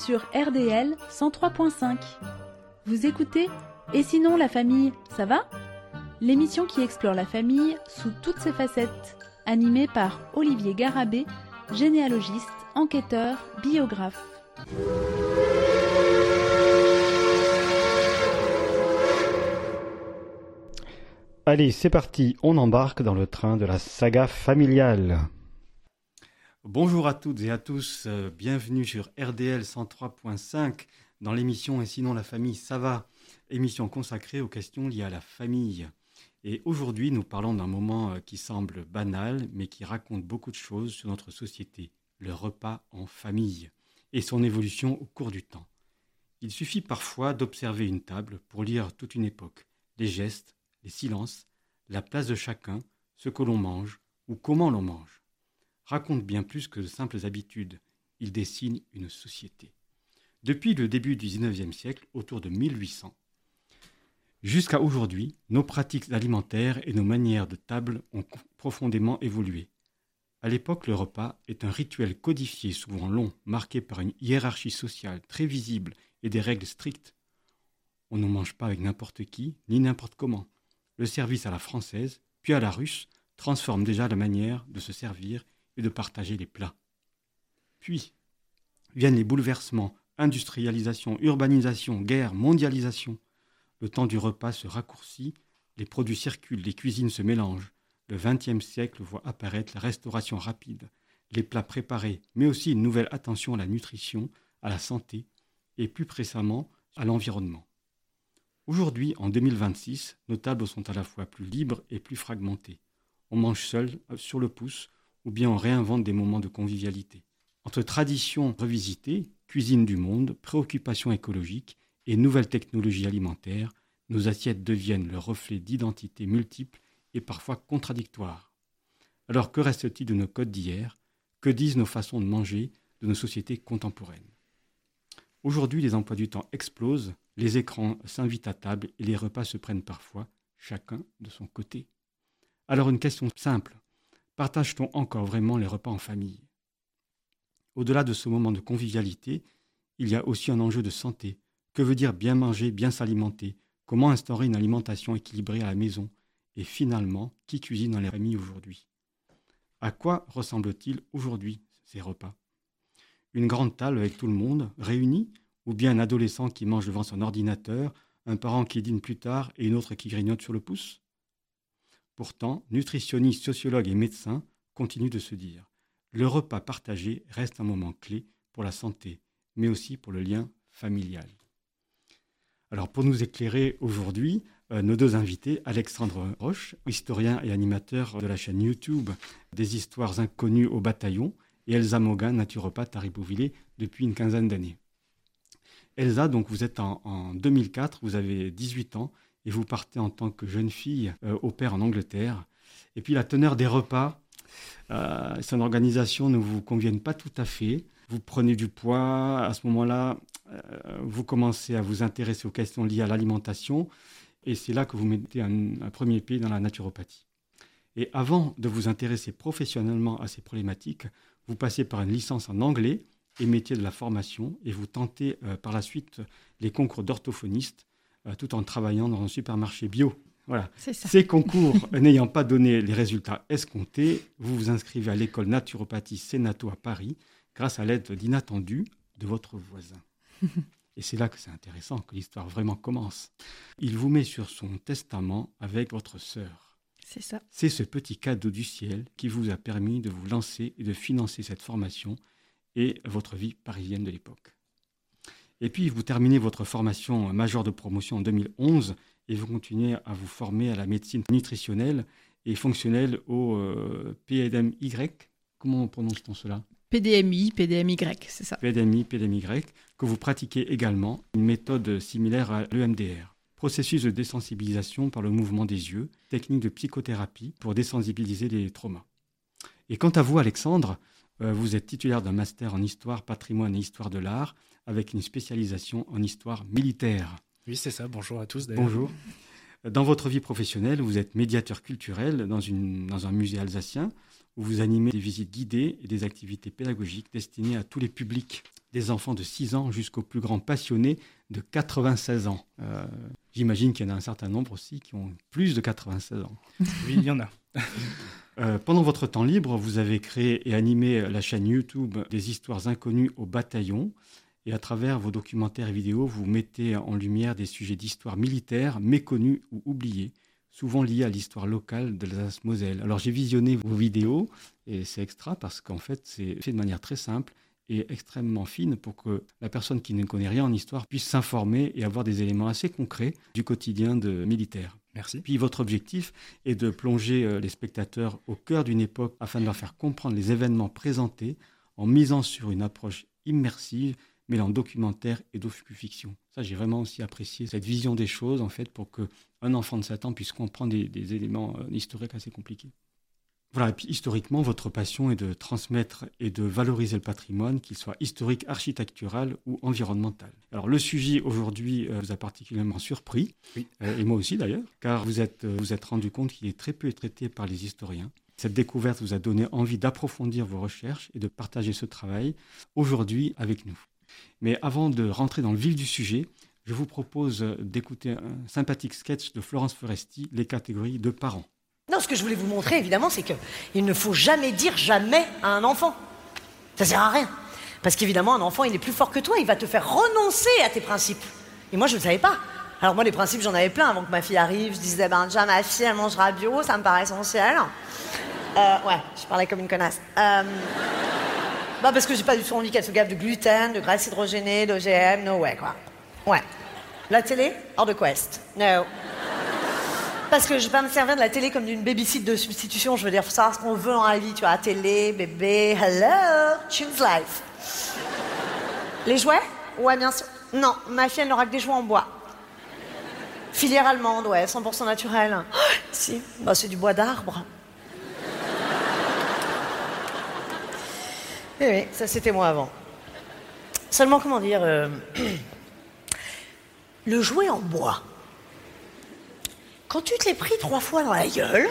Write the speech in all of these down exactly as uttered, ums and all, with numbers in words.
sur R D L cent trois point cinq. Vous écoutez Et sinon la famille, ça va ? L'émission qui explore la famille sous toutes ses facettes, animée par Olivier Garabé, généalogiste, enquêteur, biographe. Allez, c'est parti, on embarque dans le train de la saga familiale. Bonjour à toutes et à tous, euh, bienvenue sur R D L cent trois point cinq dans l'émission Et sinon la famille, ça va ? Émission consacrée aux questions liées à la famille. Et aujourd'hui, nous parlons d'un moment qui semble banal, mais qui raconte beaucoup de choses sur notre société, le repas en famille et son évolution au cours du temps. Il suffit parfois d'observer une table pour lire toute une époque, les gestes, les silences, la place de chacun, ce que l'on mange ou comment l'on mange. Raconte bien plus que de simples habitudes, il dessine une société. Depuis le début du dix-neuvième siècle, autour de mille huit cents, jusqu'à aujourd'hui, nos pratiques alimentaires et nos manières de table ont profondément évolué. À l'époque, le repas est un rituel codifié, souvent long, marqué par une hiérarchie sociale très visible et des règles strictes. On ne mange pas avec n'importe qui, ni n'importe comment. Le service à la française, puis à la russe, transforme déjà la manière de se servir et de partager les plats. Puis viennent les bouleversements, industrialisation, urbanisation, guerre, mondialisation. Le temps du repas se raccourcit, les produits circulent, les cuisines se mélangent. Le vingtième siècle voit apparaître la restauration rapide, les plats préparés, mais aussi une nouvelle attention à la nutrition, à la santé et plus précisément à l'environnement. Aujourd'hui, en deux mille vingt-six, nos tables sont à la fois plus libres et plus fragmentées. On mange seul, sur le pouce, ou bien on réinvente des moments de convivialité. Entre traditions revisitées, cuisine du monde, préoccupations écologiques et nouvelles technologies alimentaires, nos assiettes deviennent le reflet d'identités multiples et parfois contradictoires. Alors que reste-t-il de nos codes d'hier ? Que disent nos façons de manger de nos sociétés contemporaines ? Aujourd'hui, les emplois du temps explosent, les écrans s'invitent à table et les repas se prennent parfois, chacun de son côté. Alors une question simple, partage-t-on encore vraiment les repas en famille ? Au-delà de ce moment de convivialité, il y a aussi un enjeu de santé. Que veut dire bien manger, bien s'alimenter ? Comment instaurer une alimentation équilibrée à la maison ? Et finalement, qui cuisine dans les familles aujourd'hui ? À quoi ressemblent-ils aujourd'hui ces repas ? Une grande table avec tout le monde réuni ? Ou bien un adolescent qui mange devant son ordinateur, un parent qui dîne plus tard et une autre qui grignote sur le pouce ? Pourtant, nutritionnistes, sociologues et médecins continuent de se dire « Le repas partagé reste un moment clé pour la santé, mais aussi pour le lien familial. » Alors pour nous éclairer aujourd'hui, euh, nos deux invités, Alexandre Roche, historien et animateur de la chaîne YouTube des histoires inconnues au bataillon, et Elsa Mogan, naturopathe à Ribeauvillé depuis une quinzaine d'années. Elsa, donc vous êtes en, en deux mille quatre, vous avez dix-huit ans, et vous partez en tant que jeune fille euh, au pair en Angleterre. Et puis la teneur des repas, euh, son organisation ne vous conviennent pas tout à fait. Vous prenez du poids, à ce moment-là, euh, vous commencez à vous intéresser aux questions liées à l'alimentation, et c'est là que vous mettez un, un premier pied dans la naturopathie. Et avant de vous intéresser professionnellement à ces problématiques, vous passez par une licence en anglais et métier de la formation, et vous tentez euh, par la suite les concours d'orthophoniste, euh, tout en travaillant dans un supermarché bio. Voilà. C'est ça. Ces concours n'ayant pas donné les résultats escomptés, vous vous inscrivez à l'école naturopathie Sénato à Paris, grâce à l'aide d'inattendue de votre voisin. Et c'est là que c'est intéressant, que l'histoire vraiment commence. Il vous met sur son testament avec votre sœur. C'est ça. C'est ce petit cadeau du ciel qui vous a permis de vous lancer et de financer cette formation et votre vie parisienne de l'époque. Et puis, vous terminez votre formation majeure de promotion en deux mille onze et vous continuez à vous former à la médecine nutritionnelle et fonctionnelle au euh, P D M Y. Comment prononce-t-on cela ? P D M I, P D M Y, c'est ça. P D M I, P D M Y, que vous pratiquez également, une méthode similaire à l'E M D R. Processus de désensibilisation par le mouvement des yeux, technique de psychothérapie pour désensibiliser les traumas. Et quant à vous, Alexandre, euh, vous êtes titulaire d'un master en histoire, patrimoine et histoire de l'art, avec une spécialisation en histoire militaire. Oui, c'est ça. Bonjour à tous, d'ailleurs. Bonjour. Dans votre vie professionnelle, vous êtes médiateur culturel dans, une, dans un musée alsacien où vous animez des visites guidées et des activités pédagogiques destinées à tous les publics. des enfants de six ans jusqu'aux plus grands passionnés de quatre-vingt-seize ans. Euh, j'imagine qu'il y en a un certain nombre aussi qui ont plus de quatre-vingt-seize ans. Oui, il y en a. Euh, pendant votre temps libre, vous avez créé et animé la chaîne YouTube des histoires inconnues au bataillon. Et à travers vos documentaires et vidéos, vous mettez en lumière des sujets d'histoire militaire méconnus ou oubliés, souvent liés à l'histoire locale de l'Alsace-Moselle. Alors j'ai visionné vos vidéos et c'est extra parce qu'en fait c'est fait de manière très simple et extrêmement fine pour que la personne qui ne connaît rien en histoire puisse s'informer et avoir des éléments assez concrets du quotidien de militaires. Merci. Puis votre objectif est de plonger les spectateurs au cœur d'une époque afin de leur faire comprendre les événements présentés en misant sur une approche immersive mêlant documentaire et docu-fiction. Ça, j'ai vraiment aussi apprécié cette vision des choses, en fait, pour qu'un enfant de sept ans puisse comprendre des, des éléments euh, historiques assez compliqués. Voilà, et puis historiquement, votre passion est de transmettre et de valoriser le patrimoine, qu'il soit historique, architectural ou environnemental. Alors, le sujet aujourd'hui euh, vous a particulièrement surpris, oui. euh, et moi aussi d'ailleurs, car vous êtes, euh, vous êtes rendu compte qu'il est très peu traité par les historiens. Cette découverte vous a donné envie d'approfondir vos recherches et de partager ce travail aujourd'hui avec nous. Mais avant de rentrer dans le vif du sujet, je vous propose d'écouter un sympathique sketch de Florence Foresti, les catégories de parents. Non, ce que je voulais vous montrer, évidemment, c'est qu'il ne faut jamais dire jamais à un enfant. Ça sert à rien. Parce qu'évidemment, un enfant, il est plus fort que toi, il va te faire renoncer à tes principes. Et moi, je ne le savais pas. Alors moi, les principes, j'en avais plein avant que ma fille arrive. Je disais, ben déjà, ma fille, elle mangera bio, ça me paraît essentiel. Euh, ouais, je parlais comme une connasse. Euh... Bah parce que j'ai pas du tout envie qu'elle se gave de gluten, de graisse hydrogénée, d'O G M, no way, quoi. Ouais. La télé, hors de quest. No. Parce que je vais pas me servir de la télé comme d'une babysit de substitution, je veux dire, faut savoir ce qu'on veut dans la vie, tu vois, télé, bébé, hello, choose life. Les jouets? Ouais, bien sûr. Non, ma fille, elle n'aura que des jouets en bois. Filière allemande, ouais, cent pour cent naturel. Oh, si, bah c'est du bois d'arbre. Oui, oui, ça c'était moi avant. Seulement, comment dire, euh, le jouet en bois, quand tu te l'es pris trois fois dans la gueule,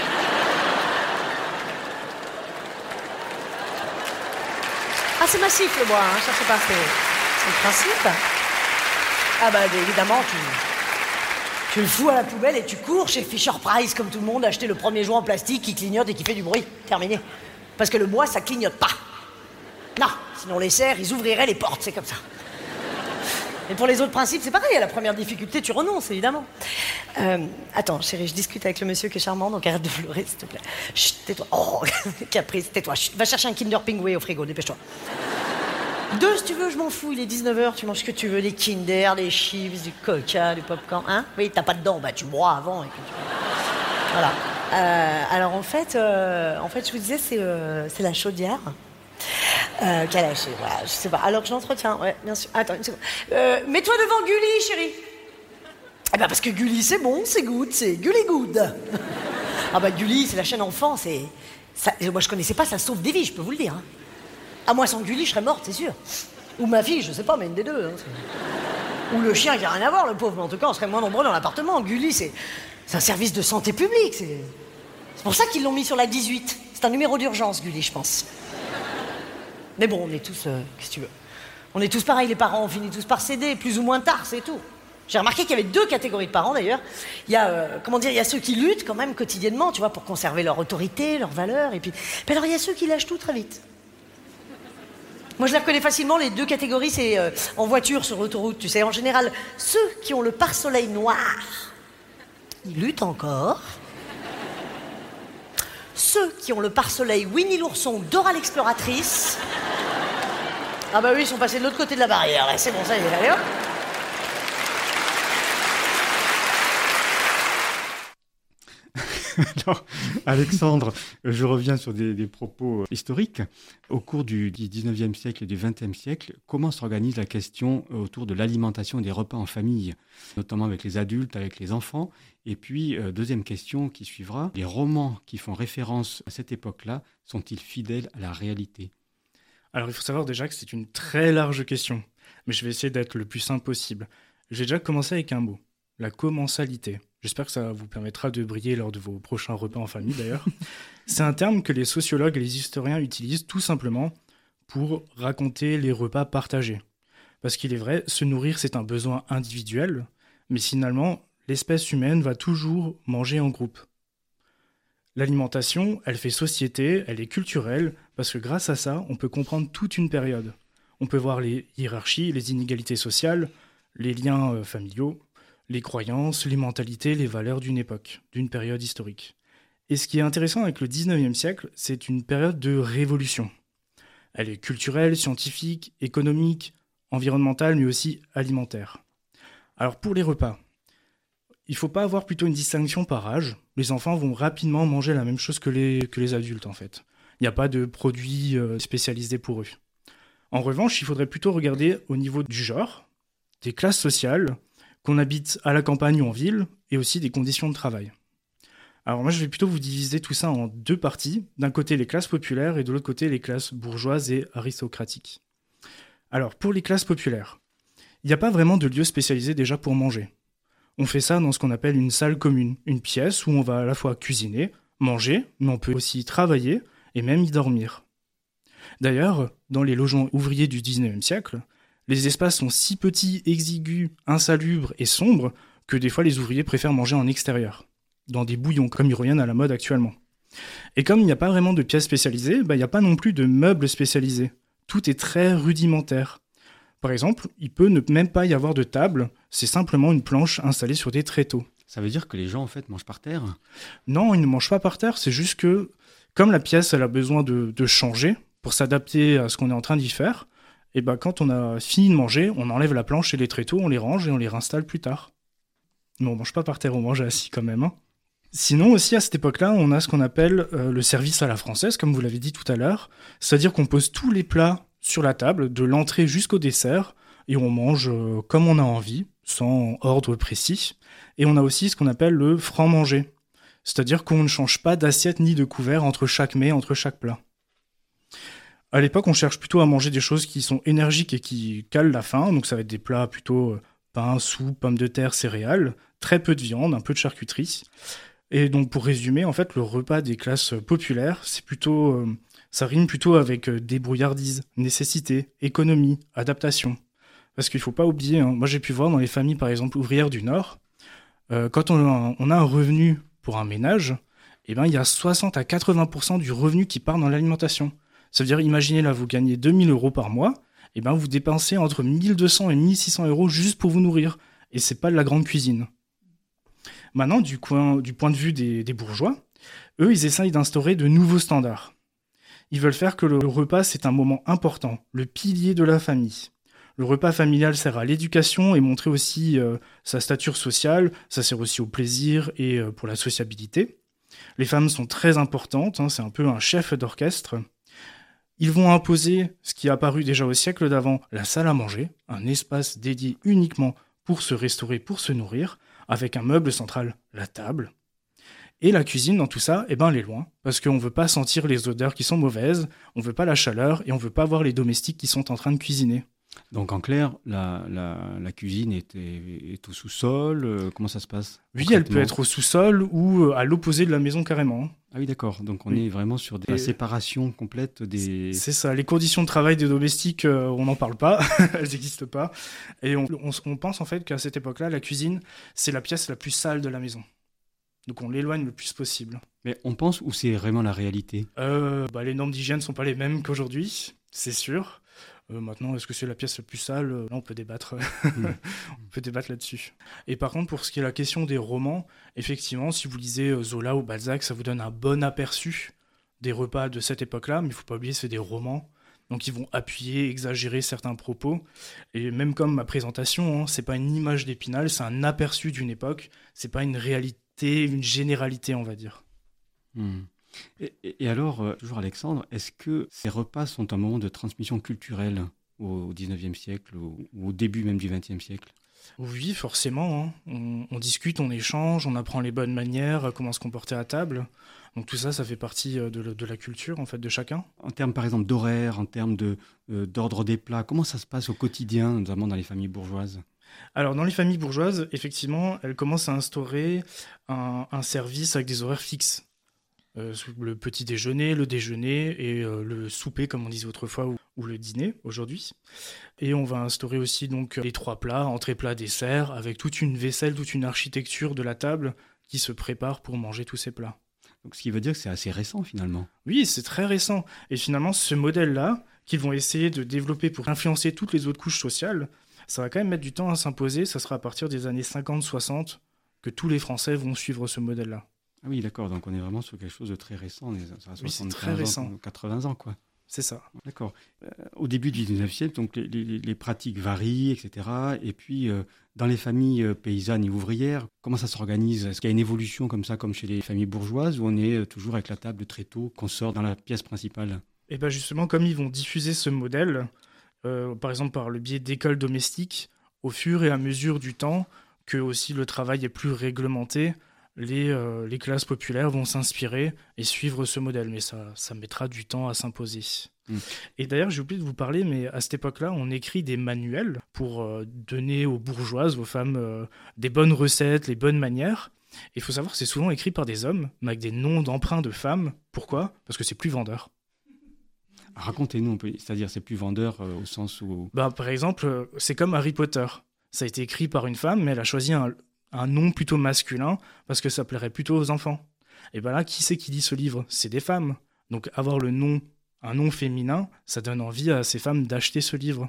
ah c'est massif le bois, hein, cherchez pas, c'est, c'est le principe. Ah bah évidemment, tu, tu le fous à la poubelle et tu cours chez Fisher Price comme tout le monde, acheter le premier jouet en plastique qui clignote et qui fait du bruit. Terminé. Parce que le bois, ça clignote pas. Non, sinon les serres, ils ouvriraient les portes, c'est comme ça. Et pour les autres principes, c'est pareil, à la première difficulté, tu renonces, évidemment. Euh, attends, chérie, je discute avec le monsieur qui est charmant, donc arrête de pleurer, s'il te plaît. Chut, tais-toi. Oh, caprice, tais-toi. Chut, va chercher un Kinder Pingouin au frigo, dépêche-toi. Deux, si tu veux, je m'en fous, il est dix-neuf heures, tu manges ce que tu veux, des Kinder, des chips, du Coca, du popcorn, hein? Oui, t'as pas de dents, bah tu bois avant et puis tu... Voilà. Euh, alors en fait, euh, en fait, je vous disais, c'est, euh, c'est la chaudière. Euh, qu'elle a lâché, voilà, je sais pas. Alors que j'entretiens, ouais, bien sûr. Attends une seconde. Euh, mets-toi devant Gulli, chérie. Eh ben parce que Gulli, c'est bon, c'est good, c'est Gulli good. Ah bah Gulli, c'est la chaîne enfant, c'est... Ça, moi je connaissais pas, ça sauve des vies, je peux vous le dire. Hein. Ah moi sans Gulli, je serais morte, c'est sûr. Ou ma fille, je sais pas, mais une des deux. Hein, ou le chien qui a rien à voir, le pauvre. Mais en tout cas, on serait moins nombreux dans l'appartement. Gulli, c'est, c'est un service de santé publique. C'est, c'est pour ça qu'ils l'ont mis sur la dix-huit. C'est un numéro d'urgence, Gulli, je pense. Mais bon, on est tous... Euh, qu'est-ce que tu veux? On est tous pareils, les parents, on finit tous par céder, plus ou moins tard, c'est tout. J'ai remarqué qu'il y avait deux catégories de parents, d'ailleurs. Il y a, euh, comment dire, il y a ceux qui luttent quand même quotidiennement, tu vois, pour conserver leur autorité, leurs valeurs, et puis... puis alors, il y a ceux qui lâchent tout très vite. Moi, je les reconnais facilement, les deux catégories, c'est euh, en voiture, sur l'autoroute, tu sais. En général, ceux qui ont le pare-soleil noir, ils luttent encore. Ceux qui ont le pare-soleil Winnie l'ourson, Dora l'exploratrice... Ah bah oui, ils sont passés de l'autre côté de la barrière, là, c'est bon, ça y est, allez hop. Alors, Alexandre, je reviens sur des, des propos historiques. Au cours du dix-neuvième siècle et du vingtième siècle, comment s'organise la question autour de l'alimentation et des repas en famille, notamment avec les adultes, avec les enfants? Et puis, euh, deuxième question qui suivra, les romans qui font référence à cette époque-là sont-ils fidèles à la réalité? Alors, il faut savoir déjà que c'est une très large question, mais je vais essayer d'être le plus simple possible. J'ai déjà commencé avec un mot, la commensalité. J'espère que ça vous permettra de briller lors de vos prochains repas en famille, d'ailleurs. C'est un terme que les sociologues et les historiens utilisent tout simplement pour raconter les repas partagés. Parce qu'il est vrai, se nourrir, c'est un besoin individuel, mais finalement, l'espèce humaine va toujours manger en groupe. L'alimentation, elle fait société, elle est culturelle, parce que grâce à ça, on peut comprendre toute une période. On peut voir les hiérarchies, les inégalités sociales, les liens euh, familiaux, les croyances, les mentalités, les valeurs d'une époque, d'une période historique. Et ce qui est intéressant avec le dix-neuvième siècle, c'est une période de révolution. Elle est culturelle, scientifique, économique, environnementale, mais aussi alimentaire. Alors pour les repas, il ne faut pas avoir plutôt une distinction par âge. Les enfants vont rapidement manger la même chose que les, que les adultes, en fait. Il n'y a pas de produits euh, spécialisés pour eux. En revanche, il faudrait plutôt regarder au niveau du genre, des classes sociales, qu'on habite à la campagne ou en ville, et aussi des conditions de travail. Alors moi, je vais plutôt vous diviser tout ça en deux parties. D'un côté, les classes populaires, et de l'autre côté, les classes bourgeoises et aristocratiques. Alors, pour les classes populaires, il n'y a pas vraiment de lieu spécialisé déjà pour manger. On fait ça dans ce qu'on appelle une salle commune, une pièce où on va à la fois cuisiner, manger, mais on peut aussi travailler et même y dormir. D'ailleurs, dans les logements ouvriers du dix-neuvième siècle, les espaces sont si petits, exigus, insalubres et sombres que des fois les ouvriers préfèrent manger en extérieur, dans des bouillons comme ils reviennent à la mode actuellement. Et comme il n'y a pas vraiment de pièces spécialisées, bah, il n'y a pas non plus de meubles spécialisés. Tout est très rudimentaire. Par exemple, il peut ne même pas y avoir de table, c'est simplement une planche installée sur des tréteaux. Ça veut dire que les gens, en fait, mangent par terre ? Non, ils ne mangent pas par terre, c'est juste que, comme la pièce elle a besoin de, de changer pour s'adapter à ce qu'on est en train d'y faire, et ben quand on a fini de manger, on enlève la planche et les tréteaux, on les range et on les réinstalle plus tard. Mais on ne mange pas par terre, on mange assis quand même. Hein. Sinon aussi, à cette époque-là, on a ce qu'on appelle euh, le service à la française, comme vous l'avez dit tout à l'heure, c'est-à-dire qu'on pose tous les plats sur la table, de l'entrée jusqu'au dessert, et on mange euh, comme on a envie, sans ordre précis. Et on a aussi ce qu'on appelle le franc-manger, c'est-à-dire qu'on ne change pas d'assiette ni de couvert entre chaque mets, entre chaque plat. À l'époque, on cherche plutôt à manger des choses qui sont énergiques et qui calent la faim, donc ça va être des plats plutôt euh, pain, soupe, pommes de terre, céréales, très peu de viande, un peu de charcuterie. Et donc pour résumer, en fait, le repas des classes populaires, c'est plutôt... Euh, Ça rime plutôt avec débrouillardise, nécessité, économie, adaptation. Parce qu'il ne faut pas oublier, hein, moi j'ai pu voir dans les familles par exemple ouvrières du Nord, euh, quand on a, on a un revenu pour un ménage, eh ben, il y a soixante à quatre-vingts pour cent du revenu qui part dans l'alimentation. Ça veut dire, imaginez là, vous gagnez deux mille euros par mois, eh ben, vous dépensez entre mille deux cents et mille six cents euros juste pour vous nourrir. Et c'est pas de la grande cuisine. Maintenant, du, coin, du point de vue des, des bourgeois, eux, ils essayent d'instaurer de nouveaux standards. Ils veulent faire que le repas, c'est un moment important, le pilier de la famille. Le repas familial sert à l'éducation et montrer aussi euh, sa stature sociale, ça sert aussi au plaisir et euh, pour la sociabilité. Les femmes sont très importantes, hein, c'est un peu un chef d'orchestre. Ils vont imposer ce qui est apparu déjà au siècle d'avant, la salle à manger, un espace dédié uniquement pour se restaurer, pour se nourrir, avec un meuble central, la table. Et la cuisine, dans tout ça, eh ben, elle est loin, parce qu'on ne veut pas sentir les odeurs qui sont mauvaises, on ne veut pas la chaleur, et on ne veut pas voir les domestiques qui sont en train de cuisiner. Donc en clair, la, la, la cuisine est, est, est au sous-sol, euh, comment ça se passe ? Oui, elle peut être au sous-sol ou à l'opposé de la maison carrément. Ah oui, d'accord, donc on oui. est vraiment sur des, et... la séparation complète des... C'est ça, les conditions de travail des domestiques, euh, on n'en parle pas, elles n'existent pas. Et on, on, on pense en fait qu'à cette époque-là, la cuisine, c'est la pièce la plus sale de la maison. Donc on l'éloigne le plus possible. Mais on pense où c'est vraiment la réalité ? euh, bah, Les normes d'hygiène ne sont pas les mêmes qu'aujourd'hui, c'est sûr. Euh, maintenant, est-ce que c'est la pièce la plus sale ? Là, on peut débattre. mmh. on peut débattre là-dessus. Et par contre, pour ce qui est la question des romans, effectivement, si vous lisez Zola ou Balzac, ça vous donne un bon aperçu des repas de cette époque-là. Mais il ne faut pas oublier, c'est des romans. Donc ils vont appuyer, exagérer certains propos. Et même comme ma présentation, hein, c'est pas une image d'Épinal, c'est un aperçu d'une époque. C'est pas une réalité, une généralité, on va dire. Mmh. Et, et alors, euh, toujours Alexandre, est-ce que ces repas sont un moment de transmission culturelle au dix-neuvième siècle ou, ou au début même du vingtième siècle ? Oui, forcément. Hein. On, on discute, on échange, on apprend les bonnes manières, comment se comporter à table. Donc tout ça, ça fait partie de, de la culture en fait, de chacun. En termes par exemple d'horaire, en termes de, euh, d'ordre des plats, comment ça se passe au quotidien, notamment dans les familles bourgeoises ? Alors dans les familles bourgeoises, effectivement, elles commencent à instaurer un, un service avec des horaires fixes. Euh, le petit déjeuner, le déjeuner et euh, le souper, comme on disait autrefois, où ou le dîner aujourd'hui. Et on va instaurer aussi donc les trois plats, entrée, plat, dessert, avec toute une vaisselle, toute une architecture de la table qui se prépare pour manger tous ces plats. Donc, ce qui veut dire que c'est assez récent finalement. Oui, c'est très récent. Et finalement, ce modèle-là, qu'ils vont essayer de développer pour influencer toutes les autres couches sociales, ça va quand même mettre du temps à s'imposer. Ça sera à partir des années cinquante soixante que tous les Français vont suivre ce modèle-là. Ah oui, d'accord. Donc, on est vraiment sur quelque chose de très récent. On est à oui, c'est très ans, récent. quatre-vingts ans, quoi. C'est ça. D'accord. Euh, au début du dix-neuvième siècle, donc, les, les, les pratiques varient, et cetera. Et puis, euh, dans les familles euh, paysannes et ouvrières, comment ça s'organise ? Est-ce qu'il y a une évolution comme ça, comme chez les familles bourgeoises, ou on est euh, toujours avec la table très tôt, qu'on sort dans la pièce principale ? Et bien justement, comme ils vont diffuser ce modèle, euh, par exemple par le biais d'écoles domestiques, au fur et à mesure du temps, que aussi le travail est plus réglementé, les, euh, les classes populaires vont s'inspirer et suivre ce modèle. Mais ça, ça mettra du temps à s'imposer. Mmh. Et d'ailleurs, j'ai oublié de vous parler, mais à cette époque-là, on écrit des manuels pour euh, donner aux bourgeoises, aux femmes, euh, des bonnes recettes, les bonnes manières. Et il faut savoir que c'est souvent écrit par des hommes, mais avec des noms d'emprunts de femmes. Pourquoi ? Parce que c'est plus vendeur. Racontez-nous un peu, c'est-à-dire c'est plus vendeur euh, au sens où... Bah, par exemple, c'est comme Harry Potter. Ça a été écrit par une femme, mais elle a choisi un, un nom plutôt masculin parce que ça plairait plutôt aux enfants. Et bien là, qui c'est qui lit ce livre ? C'est des femmes. Donc avoir le nom, un nom féminin, ça donne envie à ces femmes d'acheter ce livre.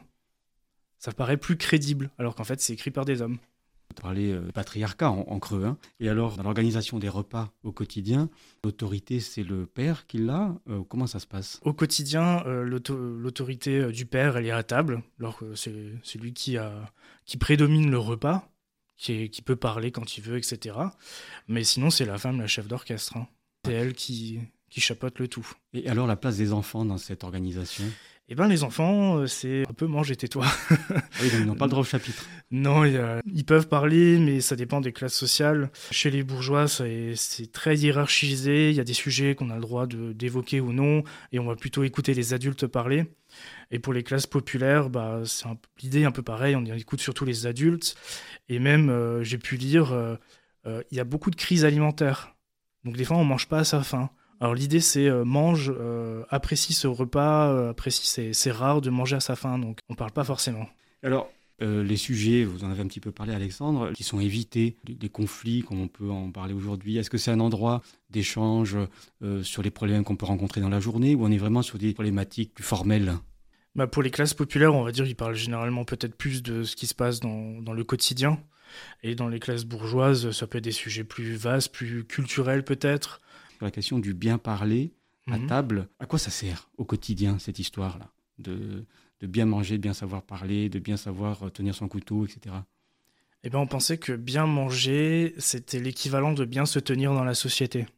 Ça paraît plus crédible, alors qu'en fait, c'est écrit par des hommes. Vous parlez de patriarcat en, en creux. Hein. Et alors, dans l'organisation des repas au quotidien, l'autorité, c'est le père qui l'a. Euh, comment ça se passe ? Au quotidien, euh, l'auto- l'autorité du père, elle est à table. Alors que c'est, c'est lui qui, a, qui prédomine le repas, qui, est, qui peut parler quand il veut, et cetera. Mais sinon, c'est la femme, la chef d'orchestre. Hein. C'est elle qui, qui chapeaute le tout. Et alors, la place des enfants dans cette organisation ? Eh bien, les enfants, c'est un peu manger tais-toi. Oui, donc ils n'ont pas le droit au chapitre. Non, il y a... ils peuvent parler, mais ça dépend des classes sociales. Chez les bourgeois, c'est, c'est très hiérarchisé. Il y a des sujets qu'on a le droit de, d'évoquer ou non, et on va plutôt écouter les adultes parler. Et pour les classes populaires, bah, c'est un... l'idée est un peu pareille. On écoute surtout les adultes. Et même, euh, j'ai pu lire, euh, euh, il y a beaucoup de crises alimentaires. Donc des fois, on ne mange pas à sa faim. Alors l'idée c'est euh, mange, euh, apprécie ce repas, euh, apprécie, c'est, c'est rare de manger à sa faim, donc on ne parle pas forcément. Alors euh, les sujets, vous en avez un petit peu parlé Alexandre, qui sont évités, les, les conflits comme on peut en parler aujourd'hui, est-ce que c'est un endroit d'échange euh, sur les problèmes qu'on peut rencontrer dans la journée ou on est vraiment sur des problématiques plus formelles ? Bah pour les classes populaires, on va dire qu'ils parlent généralement peut-être plus de ce qui se passe dans, dans le quotidien, et dans les classes bourgeoises, ça peut être des sujets plus vastes, plus culturels peut-être. La question du bien parler à mmh. table, à quoi ça sert au quotidien cette histoire-là de, de bien manger, de bien savoir parler, de bien savoir tenir son couteau, et cetera. Eh bien, on pensait que bien manger, c'était l'équivalent de bien se tenir dans la société.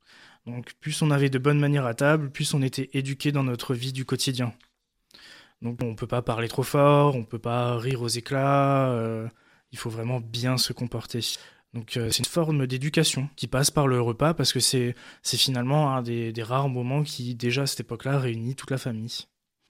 Donc, plus on avait de bonnes manières à table, plus on était éduqué dans notre vie du quotidien. Donc, on ne peut pas parler trop fort, on ne peut pas rire aux éclats, euh, il faut vraiment bien se comporter. Donc euh, c'est une forme d'éducation qui passe par le repas parce que c'est, c'est finalement un des, des rares moments qui, déjà à cette époque-là, réunit toute la famille.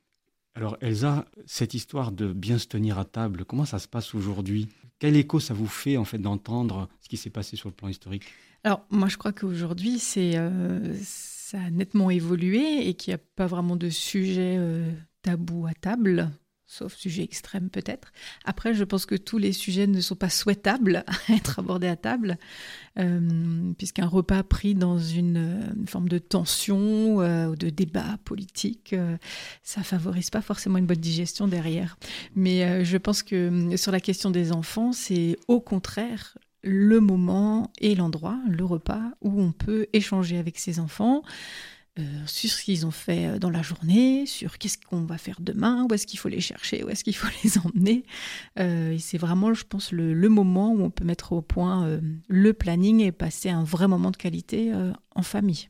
Alors Elsa, cette histoire de bien se tenir à table, comment ça se passe aujourd'hui ? Quel écho ça vous fait en fait d'entendre ce qui s'est passé sur le plan historique ? Alors moi je crois qu'aujourd'hui c'est, euh, ça a nettement évolué et qu'il n'y a pas vraiment de sujet euh, tabou à table. Sauf sujet extrême peut-être. Après, je pense que tous les sujets ne sont pas souhaitables à être abordés à table, euh, puisqu'un repas pris dans une, une forme de tension euh, ou de débat politique, euh, ça favorise pas forcément une bonne digestion derrière. Mais euh, je pense que sur la question des enfants, c'est au contraire le moment et l'endroit, le repas, où on peut échanger avec ses enfants, Euh, sur ce qu'ils ont fait dans la journée, sur qu'est-ce qu'on va faire demain, où est-ce qu'il faut les chercher, où est-ce qu'il faut les emmener. Euh, et c'est vraiment, je pense, le, le moment où on peut mettre au point euh, le planning et passer un vrai moment de qualité euh, en famille.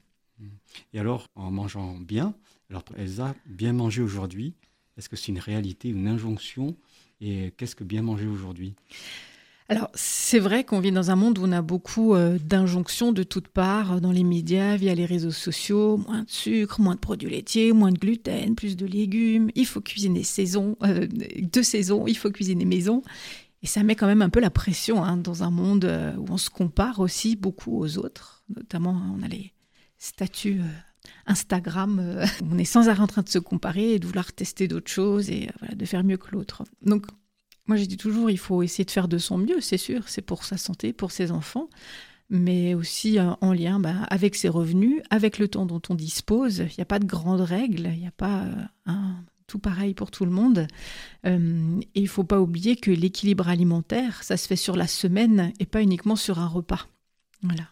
Et alors, en mangeant bien, alors Elsa, bien manger aujourd'hui, est-ce que c'est une réalité, une injonction ? Et qu'est-ce que bien manger aujourd'hui ? Alors, c'est vrai qu'on vit dans un monde où on a beaucoup euh, d'injonctions de toutes parts, dans les médias, via les réseaux sociaux, moins de sucre, moins de produits laitiers, moins de gluten, plus de légumes, il faut cuisiner saison, euh, de saison, il faut cuisiner maison. Et ça met quand même un peu la pression hein, dans un monde où on se compare aussi beaucoup aux autres. Notamment, on a les statuts euh, Instagram, euh, on est sans arrêt en train de se comparer et de vouloir tester d'autres choses et euh, voilà, de faire mieux que l'autre. Donc, moi, je dis toujours, il faut essayer de faire de son mieux, c'est sûr, c'est pour sa santé, pour ses enfants, mais aussi euh, en lien bah, avec ses revenus, avec le temps dont on dispose. Il n'y a pas de grandes règles, il n'y a pas euh, un, tout pareil pour tout le monde. Euh, et il ne faut pas oublier que l'équilibre alimentaire, ça se fait sur la semaine et pas uniquement sur un repas. Voilà.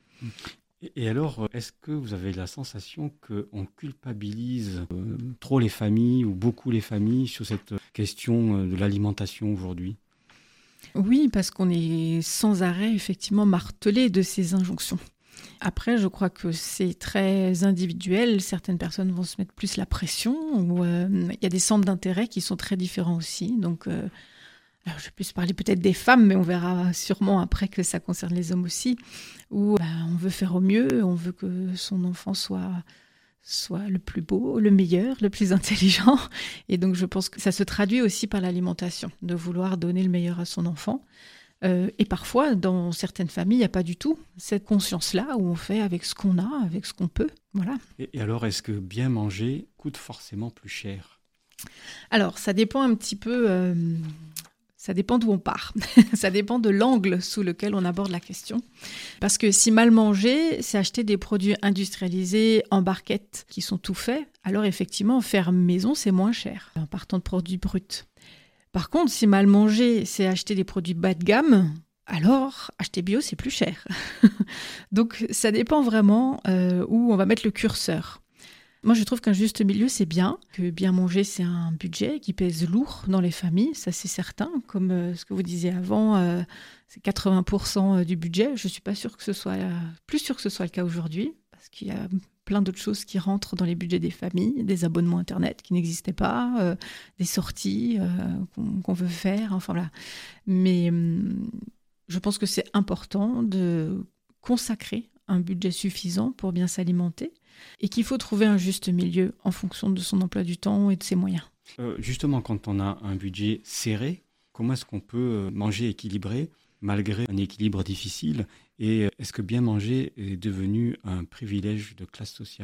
Et alors, est-ce que vous avez la sensation qu'on culpabilise euh, trop les familles ou beaucoup les familles sur cette question euh, de l'alimentation aujourd'hui ? Oui, parce qu'on est sans arrêt effectivement martelé de ces injonctions. Après, je crois que c'est très individuel. Certaines personnes vont se mettre plus la pression. Ou euh, il y a des centres d'intérêt qui sont très différents aussi. Donc, euh, alors je vais plus parler peut-être des femmes, mais on verra sûrement après que ça concerne les hommes aussi. Où bah, on veut faire au mieux, on veut que son enfant soit, soit le plus beau, le meilleur, le plus intelligent. Et donc, je pense que ça se traduit aussi par l'alimentation, de vouloir donner le meilleur à son enfant. Euh, et parfois, dans certaines familles, il n'y a pas du tout cette conscience-là où on fait avec ce qu'on a, avec ce qu'on peut. Voilà. Et, et alors, est-ce que bien manger coûte forcément plus cher ? Alors, ça dépend un petit peu... Euh, ça dépend d'où on part. Ça dépend de l'angle sous lequel on aborde la question. Parce que si mal manger, c'est acheter des produits industrialisés en barquette qui sont tout faits, alors effectivement, faire maison, c'est moins cher en partant de produits bruts. Par contre, si mal manger, c'est acheter des produits bas de gamme, alors acheter bio, c'est plus cher. Donc, ça dépend vraiment euh, où on va mettre le curseur. Moi, je trouve qu'un juste milieu, c'est bien. Que bien manger, c'est un budget qui pèse lourd dans les familles, ça c'est certain. Comme euh, ce que vous disiez avant, euh, c'est quatre-vingts pour cent du budget. Je ne suis pas sûre que ce soit, euh, plus sûre que ce soit le cas aujourd'hui, parce qu'il y a plein d'autres choses qui rentrent dans les budgets des familles, des abonnements Internet qui n'existaient pas, euh, des sorties euh, qu'on, qu'on veut faire, enfin voilà. Mais hum, je pense que c'est important de consacrer un budget suffisant pour bien s'alimenter et qu'il faut trouver un juste milieu en fonction de son emploi du temps et de ses moyens. Euh, justement, quand on a un budget serré, comment est-ce qu'on peut manger équilibré malgré un équilibre difficile ? Et est-ce que bien manger est devenu un privilège de classe sociale ?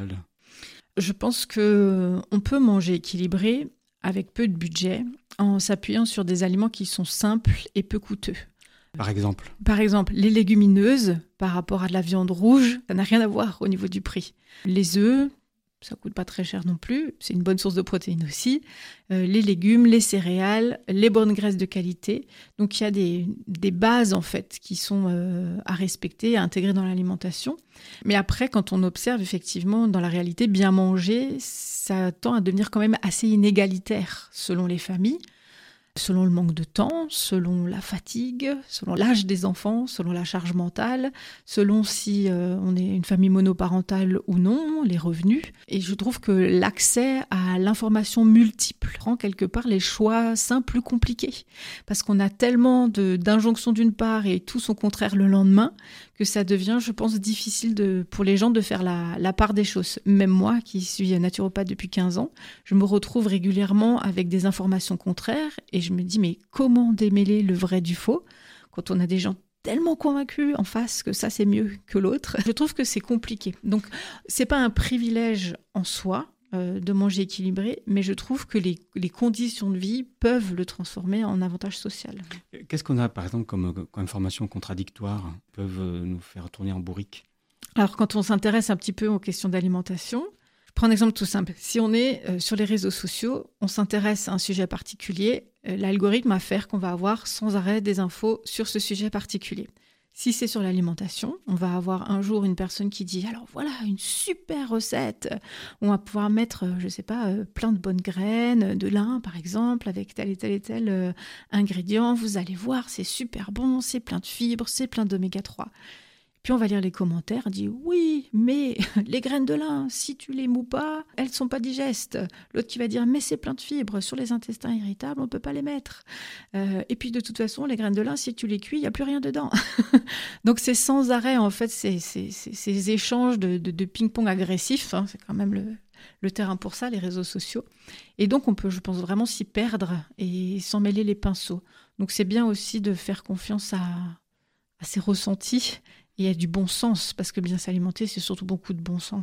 Je pense qu'on peut manger équilibré avec peu de budget en s'appuyant sur des aliments qui sont simples et peu coûteux. Par exemple ? Par exemple, les légumineuses par rapport à de la viande rouge, ça n'a rien à voir au niveau du prix. Les œufs, ça coûte pas très cher non plus, c'est une bonne source de protéines aussi. Euh, les légumes, les céréales, les bonnes graisses de qualité. Donc il y a des, des bases en fait qui sont euh, à respecter, à intégrer dans l'alimentation. Mais après, quand on observe effectivement dans la réalité, bien manger, ça tend à devenir quand même assez inégalitaire selon les familles. Selon le manque de temps, selon la fatigue, selon l'âge des enfants, selon la charge mentale, selon si euh, on est une famille monoparentale ou non, les revenus. Et je trouve que l'accès à l'information multiple rend quelque part les choix simples plus compliqués. Parce qu'on a tellement de, d'injonctions d'une part et tout son contraire le lendemain que ça devient, je pense, difficile de, pour les gens de faire la, la part des choses. Même moi, qui suis naturopathe depuis quinze ans, je me retrouve régulièrement avec des informations contraires et je me dis, mais comment démêler le vrai du faux quand on a des gens tellement convaincus en face que ça c'est mieux que l'autre? Je trouve que c'est compliqué. Donc, c'est pas un privilège en soi euh, de manger équilibré, mais je trouve que les, les conditions de vie peuvent le transformer en avantage social. Qu'est-ce qu'on a, par exemple, comme, comme informations contradictoires qui peuvent nous faire tourner en bourrique? Alors, quand on s'intéresse un petit peu aux questions d'alimentation, je prends un exemple tout simple. Si on est euh, sur les réseaux sociaux, on s'intéresse à un sujet particulier, euh, l'algorithme va faire qu'on va avoir sans arrêt des infos sur ce sujet particulier. Si c'est sur l'alimentation, on va avoir un jour une personne qui dit « Alors voilà, une super recette !» On va pouvoir mettre, je ne sais pas, plein de bonnes graines, de lin par exemple, avec tel et tel et tel euh, ingrédient. Vous allez voir, c'est super bon, c'est plein de fibres, c'est plein d'oméga trois. Puis on va lire les commentaires, on dit « Oui, mais les graines de lin, si tu les mous pas, elles ne sont pas digestes. » L'autre qui va dire « Mais c'est plein de fibres, sur les intestins irritables, on ne peut pas les mettre. Euh, » Et puis de toute façon, les graines de lin, si tu les cuis, il n'y a plus rien dedans. Donc c'est sans arrêt, en fait, ces, ces, ces, ces échanges de, de, de ping-pong agressifs, hein, c'est quand même le, le terrain pour ça, les réseaux sociaux. Et donc on peut, je pense, vraiment s'y perdre et s'en mêler les pinceaux. Donc c'est bien aussi de faire confiance à, à ses ressentis. Et il y a du bon sens, parce que bien s'alimenter, c'est surtout beaucoup de bon sens.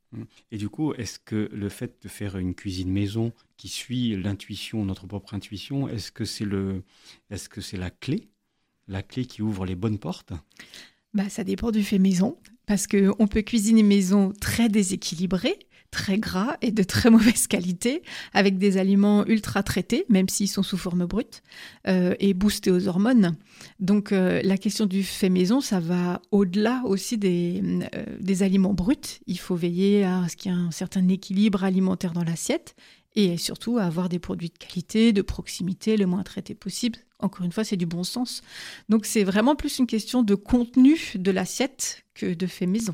Et du coup, est-ce que le fait de faire une cuisine maison qui suit l'intuition, notre propre intuition, est-ce que c'est, le, est-ce que c'est la clé, la clé qui ouvre les bonnes portes ? Bah, ça dépend du fait maison, parce qu'on peut cuisiner maison très déséquilibré, très gras et de très mauvaise qualité, avec des aliments ultra traités, même s'ils sont sous forme brute, euh, et boostés aux hormones. Donc euh, la question du fait maison, ça va au-delà aussi des, euh, des aliments bruts. Il faut veiller à ce qu'il y ait un certain équilibre alimentaire dans l'assiette, et surtout à avoir des produits de qualité, de proximité, le moins traités possible. Encore une fois, c'est du bon sens. Donc c'est vraiment plus une question de contenu de l'assiette que de fait maison.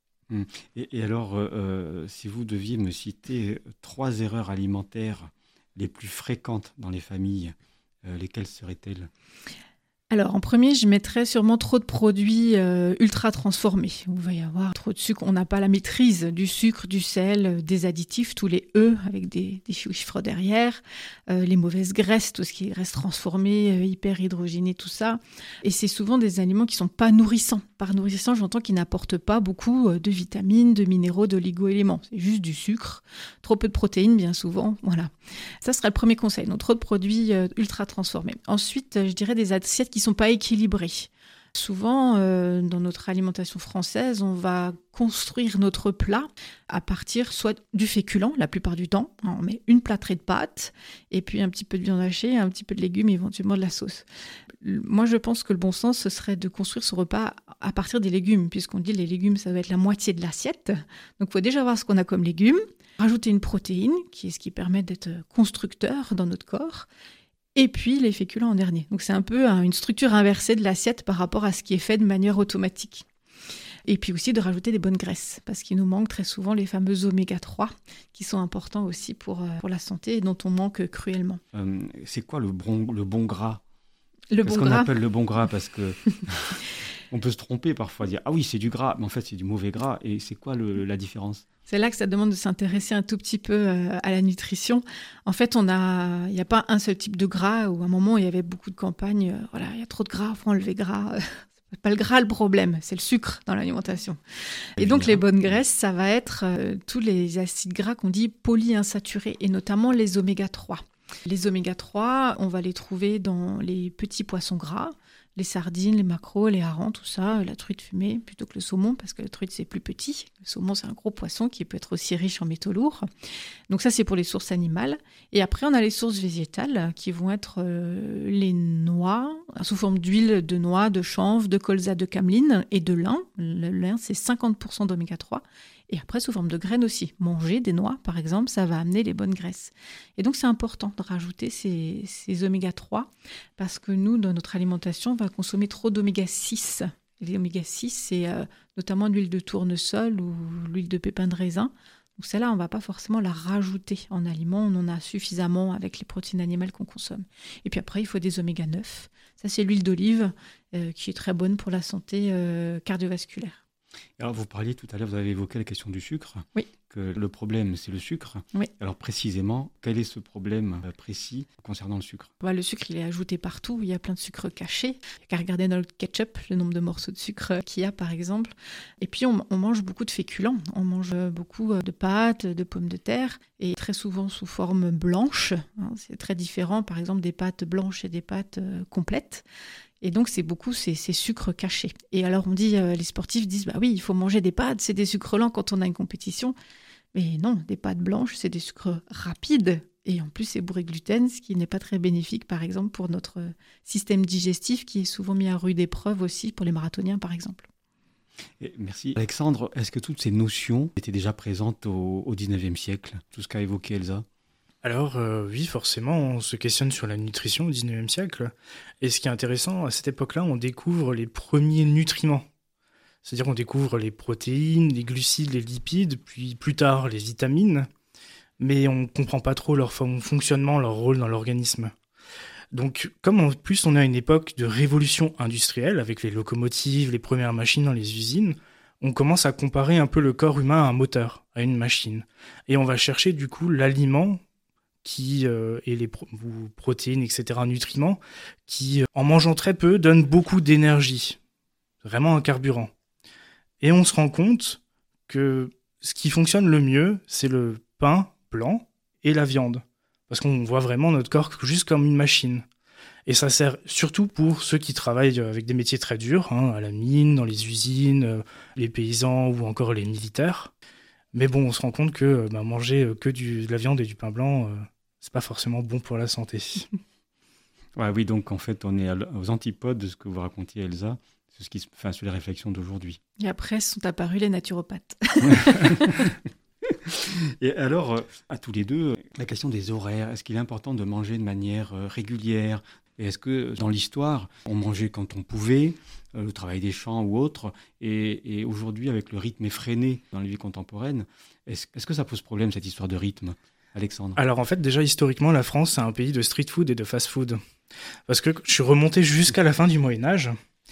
Et, et alors, euh, si vous deviez me citer trois erreurs alimentaires les plus fréquentes dans les familles, euh, lesquelles seraient-elles ? Alors, en premier, je mettrais sûrement trop de produits euh, ultra transformés. Il va y avoir trop de sucre. On n'a pas la maîtrise du sucre, du sel, des additifs, tous les E avec des, des chiffres derrière, euh, les mauvaises graisses, tout ce qui est graisse transformée, euh, hyper hydrogénée, tout ça. Et c'est souvent des aliments qui ne sont pas nourrissants. Par nourrissant, j'entends qu'ils n'apportent pas beaucoup de vitamines, de minéraux, d'oligo-éléments. C'est juste du sucre, trop peu de protéines, bien souvent. Voilà. Ça serait le premier conseil. Donc, trop de produits euh, ultra transformés. Ensuite, je dirais des assiettes qui sont pas équilibrés. Souvent, euh, dans notre alimentation française, on va construire notre plat à partir soit du féculent, la plupart du temps. On met une plâtrée de pâtes, et puis un petit peu de viande hachée, un petit peu de légumes, éventuellement de la sauce. Moi, je pense que le bon sens, ce serait de construire ce repas à partir des légumes, puisqu'on dit les légumes, ça doit être la moitié de l'assiette. Donc, il faut déjà voir ce qu'on a comme légumes, rajouter une protéine, qui est ce qui permet d'être constructeur dans notre corps, et puis les féculents en dernier. Donc c'est un peu une structure inversée de l'assiette par rapport à ce qui est fait de manière automatique. Et puis aussi de rajouter des bonnes graisses, parce qu'il nous manque très souvent les fameux oméga trois, qui sont importants aussi pour, pour la santé et dont on manque cruellement. Euh, c'est quoi le bon, le bon gras ? Le Qu'est-ce bon qu'on gras appelle le bon gras ? Parce que on peut se tromper parfois, dire « Ah oui, c'est du gras », mais en fait c'est du mauvais gras. Et c'est quoi le, la différence ? C'est là que ça demande de s'intéresser un tout petit peu euh, à la nutrition. En fait, on a, il n'y a pas un seul type de gras. Où à un moment, il y avait beaucoup de campagnes. Euh, voilà, il y a trop de gras, il faut enlever gras. C'est pas le gras le problème, c'est le sucre dans l'alimentation. Et donc, les bonnes graisses, ça va être euh, tous les acides gras qu'on dit polyinsaturés, et notamment les oméga trois. Les oméga trois, on va les trouver dans les petits poissons gras, les sardines, les maquereaux, les harengs, tout ça, la truite fumée plutôt que le saumon, parce que la truite c'est plus petit. Le saumon c'est un gros poisson qui peut être aussi riche en métaux lourds. Donc ça c'est pour les sources animales. Et après on a les sources végétales qui vont être euh, les noix, sous forme d'huile de noix, de chanvre, de colza, de cameline et de lin. Le lin c'est cinquante pour cent d'oméga trois. Et après, sous forme de graines aussi. Manger des noix, par exemple, ça va amener les bonnes graisses. Et donc, c'est important de rajouter ces, ces oméga trois parce que nous, dans notre alimentation, on va consommer trop d'oméga six. Et les oméga six, c'est euh, notamment l'huile de tournesol ou l'huile de pépin de raisin. Donc, celle-là, on ne va pas forcément la rajouter en aliment. On en a suffisamment avec les protéines animales qu'on consomme. Et puis après, il faut des oméga neuf. Ça, c'est l'huile d'olive euh, qui est très bonne pour la santé euh, cardiovasculaire. Alors, vous parliez tout à l'heure, vous avez évoqué la question du sucre. Oui. Que le problème, c'est le sucre. Oui. Alors, précisément, quel est ce problème précis concernant le sucre ? Bah, le sucre, il est ajouté partout. Il y a plein de sucres cachés. Il n'y a qu'à regarder dans le ketchup le nombre de morceaux de sucre qu'il y a, par exemple. Et puis, on, on mange beaucoup de féculents. On mange beaucoup de pâtes, de pommes de terre, et très souvent sous forme blanche. C'est très différent, par exemple, des pâtes blanches et des pâtes complètes. Et donc, c'est beaucoup ces, ces sucres cachés. Et alors, on dit, euh, les sportifs disent, bah oui, il faut manger des pâtes, c'est des sucres lents quand on a une compétition. Mais non, des pâtes blanches, c'est des sucres rapides. Et en plus, c'est bourré de gluten, ce qui n'est pas très bénéfique, par exemple, pour notre système digestif, qui est souvent mis à rude épreuve aussi pour les marathoniens, par exemple. Et merci. Alexandre, est-ce que toutes ces notions étaient déjà présentes au, au dix-neuvième siècle, tout ce qu'a évoqué Elsa ? Alors euh, oui, forcément, on se questionne sur la nutrition au dix-neuvième siècle. Et ce qui est intéressant, à cette époque-là, on découvre les premiers nutriments. C'est-à-dire qu'on découvre les protéines, les glucides, les lipides, puis plus tard les vitamines. Mais on ne comprend pas trop leur fonctionnement, leur rôle dans l'organisme. Donc, comme en plus on a une époque de révolution industrielle, avec les locomotives, les premières machines dans les usines, on commence à comparer un peu le corps humain à un moteur, à une machine. Et on va chercher du coup l'aliment qui euh, et les pro- protéines, et cetera, nutriments, qui, euh, en mangeant très peu, donnent beaucoup d'énergie. Vraiment un carburant. Et on se rend compte que ce qui fonctionne le mieux, c'est le pain blanc et la viande. Parce qu'on voit vraiment notre corps juste comme une machine. Et ça sert surtout pour ceux qui travaillent avec des métiers très durs, hein, à la mine, dans les usines, euh, les paysans ou encore les militaires. Mais bon, on se rend compte que bah, manger que du, de la viande et du pain blanc, euh, c'est pas forcément bon pour la santé. Ouais, oui, donc en fait, on est aux antipodes de ce que vous racontiez, Elsa, sur, ce qui, enfin, sur les réflexions d'aujourd'hui. Et après sont apparus les naturopathes. Et alors, à tous les deux, la question des horaires, est-ce qu'il est important de manger de manière régulière ? Et est-ce que dans l'histoire, on mangeait quand on pouvait, le travail des champs ou autre, et, et aujourd'hui, avec le rythme effréné dans la vie contemporaine, est-ce, est-ce que ça pose problème, cette histoire de rythme, Alexandre ? Alors en fait, déjà historiquement, la France, c'est un pays de street food et de fast food. Parce que je suis remonté jusqu'à la fin du Moyen-Âge,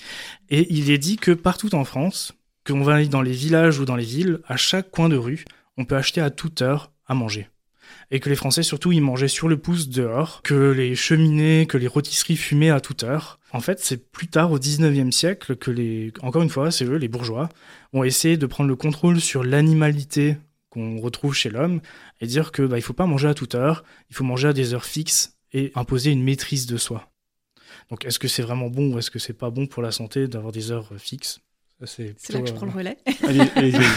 et il est dit que partout en France, qu'on va aller dans les villages ou dans les villes, à chaque coin de rue, on peut acheter à toute heure à manger. Et que les Français, surtout, ils mangeaient sur le pouce dehors, que les cheminées, que les rôtisseries fumaient à toute heure. En fait, c'est plus tard, au dix-neuvième siècle, que les, encore une fois, c'est eux, les bourgeois, ont essayé de prendre le contrôle sur l'animalité qu'on retrouve chez l'homme et dire que bah, il faut pas manger à toute heure, il faut manger à des heures fixes et imposer une maîtrise de soi. Donc, est-ce que c'est vraiment bon ou est-ce que c'est pas bon pour la santé d'avoir des heures fixes ? C'est, c'est là que je prends le relais. Allez, allez, allez.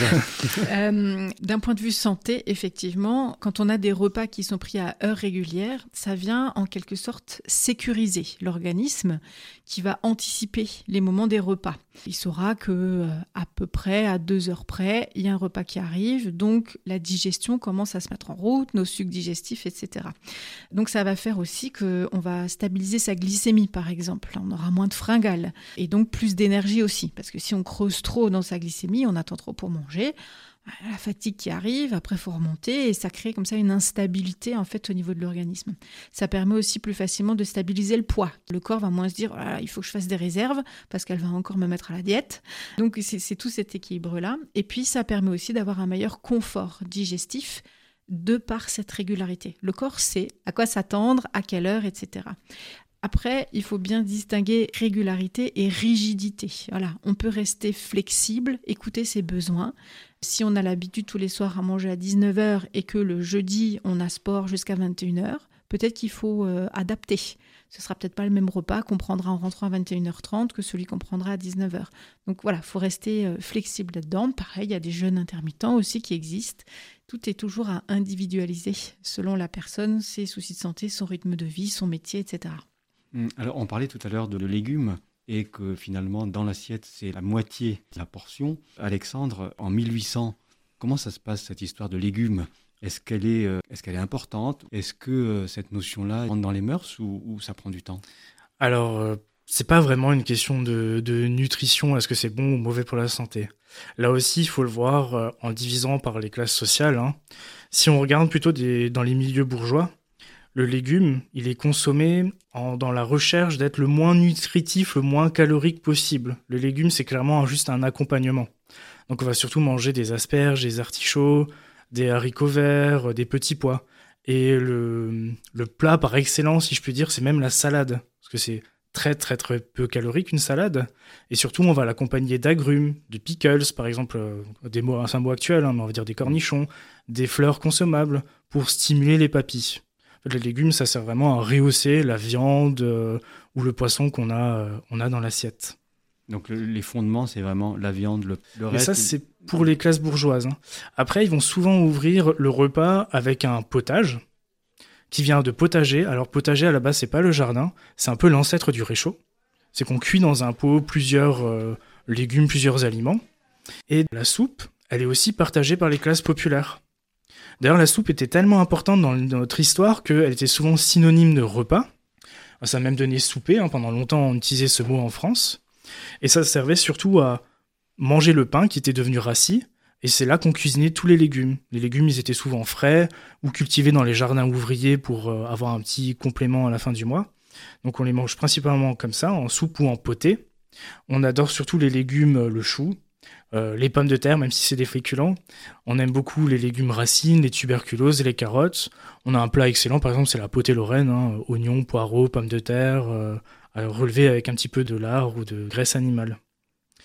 euh, d'un point de vue santé, effectivement, quand on a des repas qui sont pris à heures régulières, ça vient en quelque sorte sécuriser l'organisme qui va anticiper les moments des repas. Il saura que euh, à peu près à deux heures près, il y a un repas qui arrive, donc la digestion commence à se mettre en route, nos sucs digestifs, et cetera. Donc ça va faire aussi qu'on va stabiliser sa glycémie, par exemple. On aura moins de fringales et donc plus d'énergie aussi, parce que si on creuse trop dans sa glycémie, on attend trop pour manger, la fatigue qui arrive, après il faut remonter et ça crée comme ça une instabilité en fait au niveau de l'organisme. Ça permet aussi plus facilement de stabiliser le poids. Le corps va moins se dire oh, il faut que je fasse des réserves parce qu'elle va encore me mettre à la diète. Donc c'est, c'est tout cet équilibre-là. Et puis ça permet aussi d'avoir un meilleur confort digestif de par cette régularité. Le corps sait à quoi s'attendre, à quelle heure, et cetera. Après, il faut bien distinguer régularité et rigidité. Voilà, on peut rester flexible, écouter ses besoins. Si on a l'habitude tous les soirs à manger à dix-neuf heures et que le jeudi, on a sport jusqu'à vingt et une heures, peut-être qu'il faut euh, adapter. Ce ne sera peut-être pas le même repas qu'on prendra en rentrant à vingt et une heures trente que celui qu'on prendra à dix-neuf heures. Donc voilà, il faut rester euh, flexible là-dedans. Pareil, il y a des jeûnes intermittents aussi qui existent. Tout est toujours à individualiser selon la personne, ses soucis de santé, son rythme de vie, son métier, et cetera. Alors, on parlait tout à l'heure de, de légumes et que finalement, dans l'assiette, c'est la moitié de la portion. Alexandre, en mille huit cents, comment ça se passe, cette histoire de légumes ? Est-ce qu'elle est, euh, est-ce qu'elle est importante ? Est-ce que euh, cette notion-là rentre dans les mœurs ou, ou ça prend du temps ? Alors, euh, c'est pas vraiment une question de, de nutrition, est-ce que c'est bon ou mauvais pour la santé ? Là aussi, il faut le voir euh, en divisant par les classes sociales. Hein. Si on regarde plutôt des, dans les milieux bourgeois, le légume, il est consommé en, dans la recherche d'être le moins nutritif, le moins calorique possible. Le légume, c'est clairement juste un accompagnement. Donc on va surtout manger des asperges, des artichauts, des haricots verts, des petits pois. Et le, le plat par excellence, si je puis dire, c'est même la salade. Parce que c'est très très très peu calorique une salade. Et surtout, on va l'accompagner d'agrumes, de pickles, par exemple, des mots, c'est un mot actuel, hein, mais on va dire des cornichons, des fleurs consommables pour stimuler les papilles. Les légumes, ça sert vraiment à rehausser la viande euh, ou le poisson qu'on a, euh, on a dans l'assiette. Donc le, les fondements, c'est vraiment la viande, le, le reste. Et ça, c'est pour les classes bourgeoises. Hein. Après, ils vont souvent ouvrir le repas avec un potage qui vient de potager. Alors potager, à la base, c'est pas le jardin, c'est un peu l'ancêtre du réchaud. C'est qu'on cuit dans un pot plusieurs euh, légumes, plusieurs aliments. Et la soupe, elle est aussi partagée par les classes populaires. D'ailleurs, la soupe était tellement importante dans notre histoire qu'elle était souvent synonyme de repas. Ça a même donné souper, hein, pendant longtemps on utilisait ce mot en France. Et ça servait surtout à manger le pain qui était devenu rassis, et c'est là qu'on cuisinait tous les légumes. Les légumes, ils étaient souvent frais ou cultivés dans les jardins ouvriers pour euh, avoir un petit complément à la fin du mois. Donc on les mange principalement comme ça, en soupe ou en potée. On adore surtout les légumes, le chou, Euh, les pommes de terre, même si c'est des féculents. On aime beaucoup les légumes racines, les tuberculoses et les carottes. On a un plat excellent, par exemple, c'est la potée lorraine, hein, oignons, poireaux, pommes de terre, euh, relevé avec un petit peu de lard ou de graisse animale.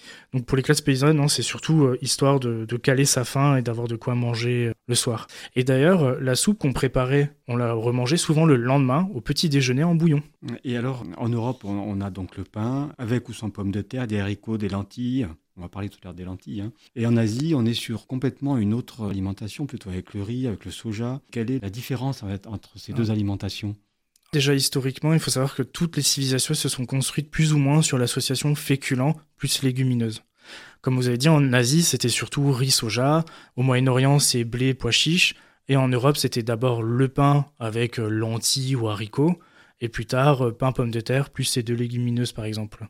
Donc pour les classes paysannes, non, c'est surtout euh, histoire de, de caler sa faim et d'avoir de quoi manger euh, le soir. Et d'ailleurs, euh, la soupe qu'on préparait, on la remangeait souvent le lendemain au petit déjeuner en bouillon. Et alors, en Europe, on, on a donc le pain, avec ou sans pommes de terre, des haricots, des lentilles. On va parler tout à l'heure des lentilles. Hein. Et en Asie, on est sur complètement une autre alimentation, plutôt avec le riz, avec le soja. Quelle est la différence en fait, entre ces ah. deux alimentations ? Déjà, historiquement, il faut savoir que toutes les civilisations se sont construites plus ou moins sur l'association féculent plus légumineuse. Comme vous avez dit, en Asie, c'était surtout riz-soja. Au Moyen-Orient, c'est blé, pois chiches. Et en Europe, c'était d'abord le pain avec lentilles ou haricots. Et plus tard, pain, pommes de terre, plus ces deux légumineuses, par exemple.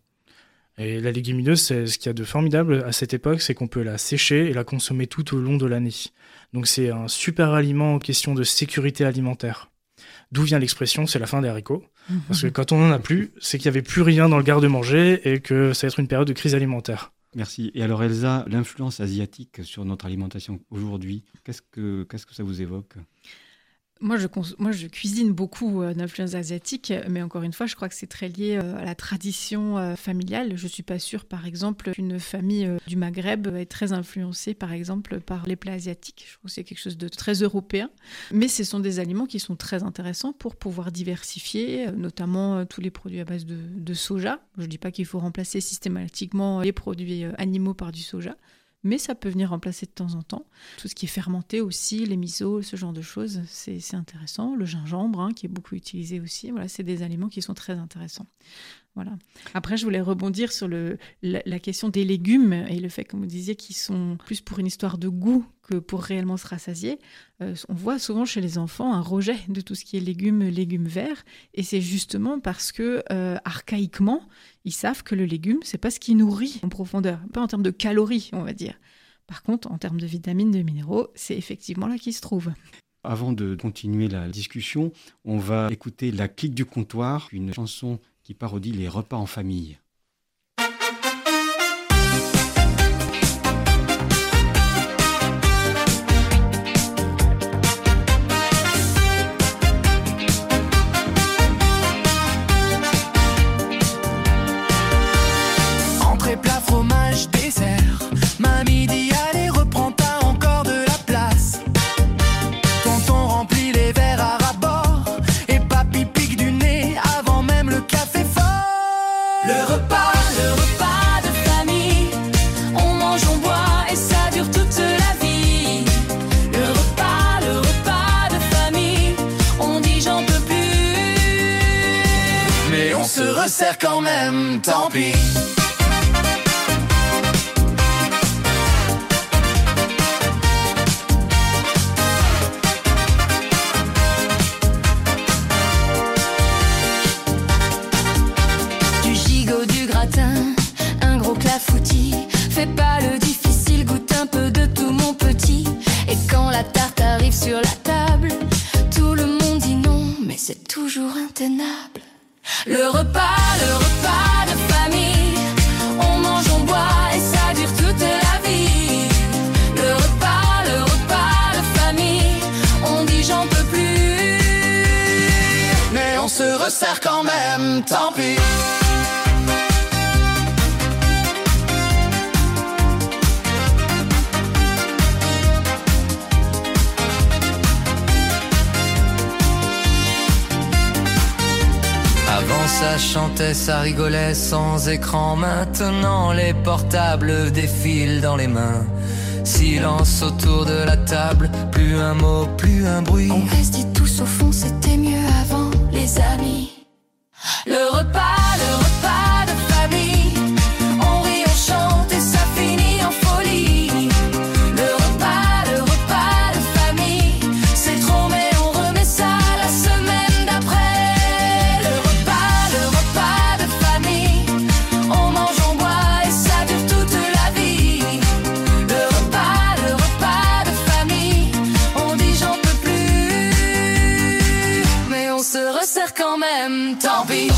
Et la légumineuse, c'est ce qu'il y a de formidable à cette époque, c'est qu'on peut la sécher et la consommer tout au long de l'année. Donc c'est un super aliment en question de sécurité alimentaire. D'où vient l'expression « c'est la fin des haricots ». Parce que quand on n'en a plus, c'est qu'il n'y avait plus rien dans le garde-manger et que ça va être une période de crise alimentaire. Merci. Et alors Elsa, l'influence asiatique sur notre alimentation aujourd'hui, qu'est-ce que, qu'est-ce que ça vous évoque ? Moi je, cons- moi, je cuisine beaucoup euh, d'influence asiatique, mais encore une fois, je crois que c'est très lié euh, à la tradition euh, familiale. Je ne suis pas sûre, par exemple, qu'une famille euh, du Maghreb est très influencée, par exemple, par les plats asiatiques. Je trouve que c'est quelque chose de très européen. Mais ce sont des aliments qui sont très intéressants pour pouvoir diversifier, euh, notamment euh, tous les produits à base de, de soja. Je ne dis pas qu'il faut remplacer systématiquement les produits euh, animaux par du soja, mais ça peut venir remplacer de temps en temps. Tout ce qui est fermenté aussi, les misos, ce genre de choses, c'est, c'est intéressant. Le gingembre, hein, qui est beaucoup utilisé aussi, voilà, c'est des aliments qui sont très intéressants. Voilà. Après, je voulais rebondir sur le, la, la question des légumes et le fait, comme vous disiez, qu'ils sont plus pour une histoire de goût que pour réellement se rassasier. Euh, on voit souvent chez les enfants un rejet de tout ce qui est légumes, légumes verts. Et c'est justement parce que, euh, archaïquement, ils savent que le légume, c'est pas ce qui nourrit en profondeur. Pas en termes de calories, on va dire. Par contre, en termes de vitamines, de minéraux, c'est effectivement là qu'ils se trouvent. Avant de continuer la discussion, on va écouter La Clique du comptoir, une chanson qui parodie les repas en famille. Entrée, plat, fromage, dessert. Mamie dit allez, reprends pas encore de la place. Tonton remplit les verres à ras-bord et papy pique du nez avant même le café fort. Le repas, le repas de famille, on mange, on boit et ça dure toute la vie. Le repas, le repas de famille, on dit j'en peux plus, mais on se resserre quand même, tant pis. Un gros clafoutis, fais pas le difficile, goûte un peu de tout mon petit. Et quand la tarte arrive sur la table, tout le monde dit non, mais c'est toujours intenable. Le repas, le repas de famille, on mange, on boit et ça dure toute la vie. Le repas, le repas de famille, on dit j'en peux plus, mais on se resserre quand même, tant pis. Avant ça chantait, ça rigolait sans écran. Maintenant les portables défilent dans les mains. Silence autour de la table, plus un mot, plus un bruit. On reste dit tous au fond, c'était mieux avant, les amis. Le repas, le repas de famille, on rit, on chante et ça finit en folie. Le repas, le repas de famille, c'est trop mais on remet ça la semaine d'après. Le repas, le repas de famille, on mange, on boit et ça dure toute la vie. Le repas, le repas de famille, on dit j'en peux plus, mais on se resserre quand même, tant pis.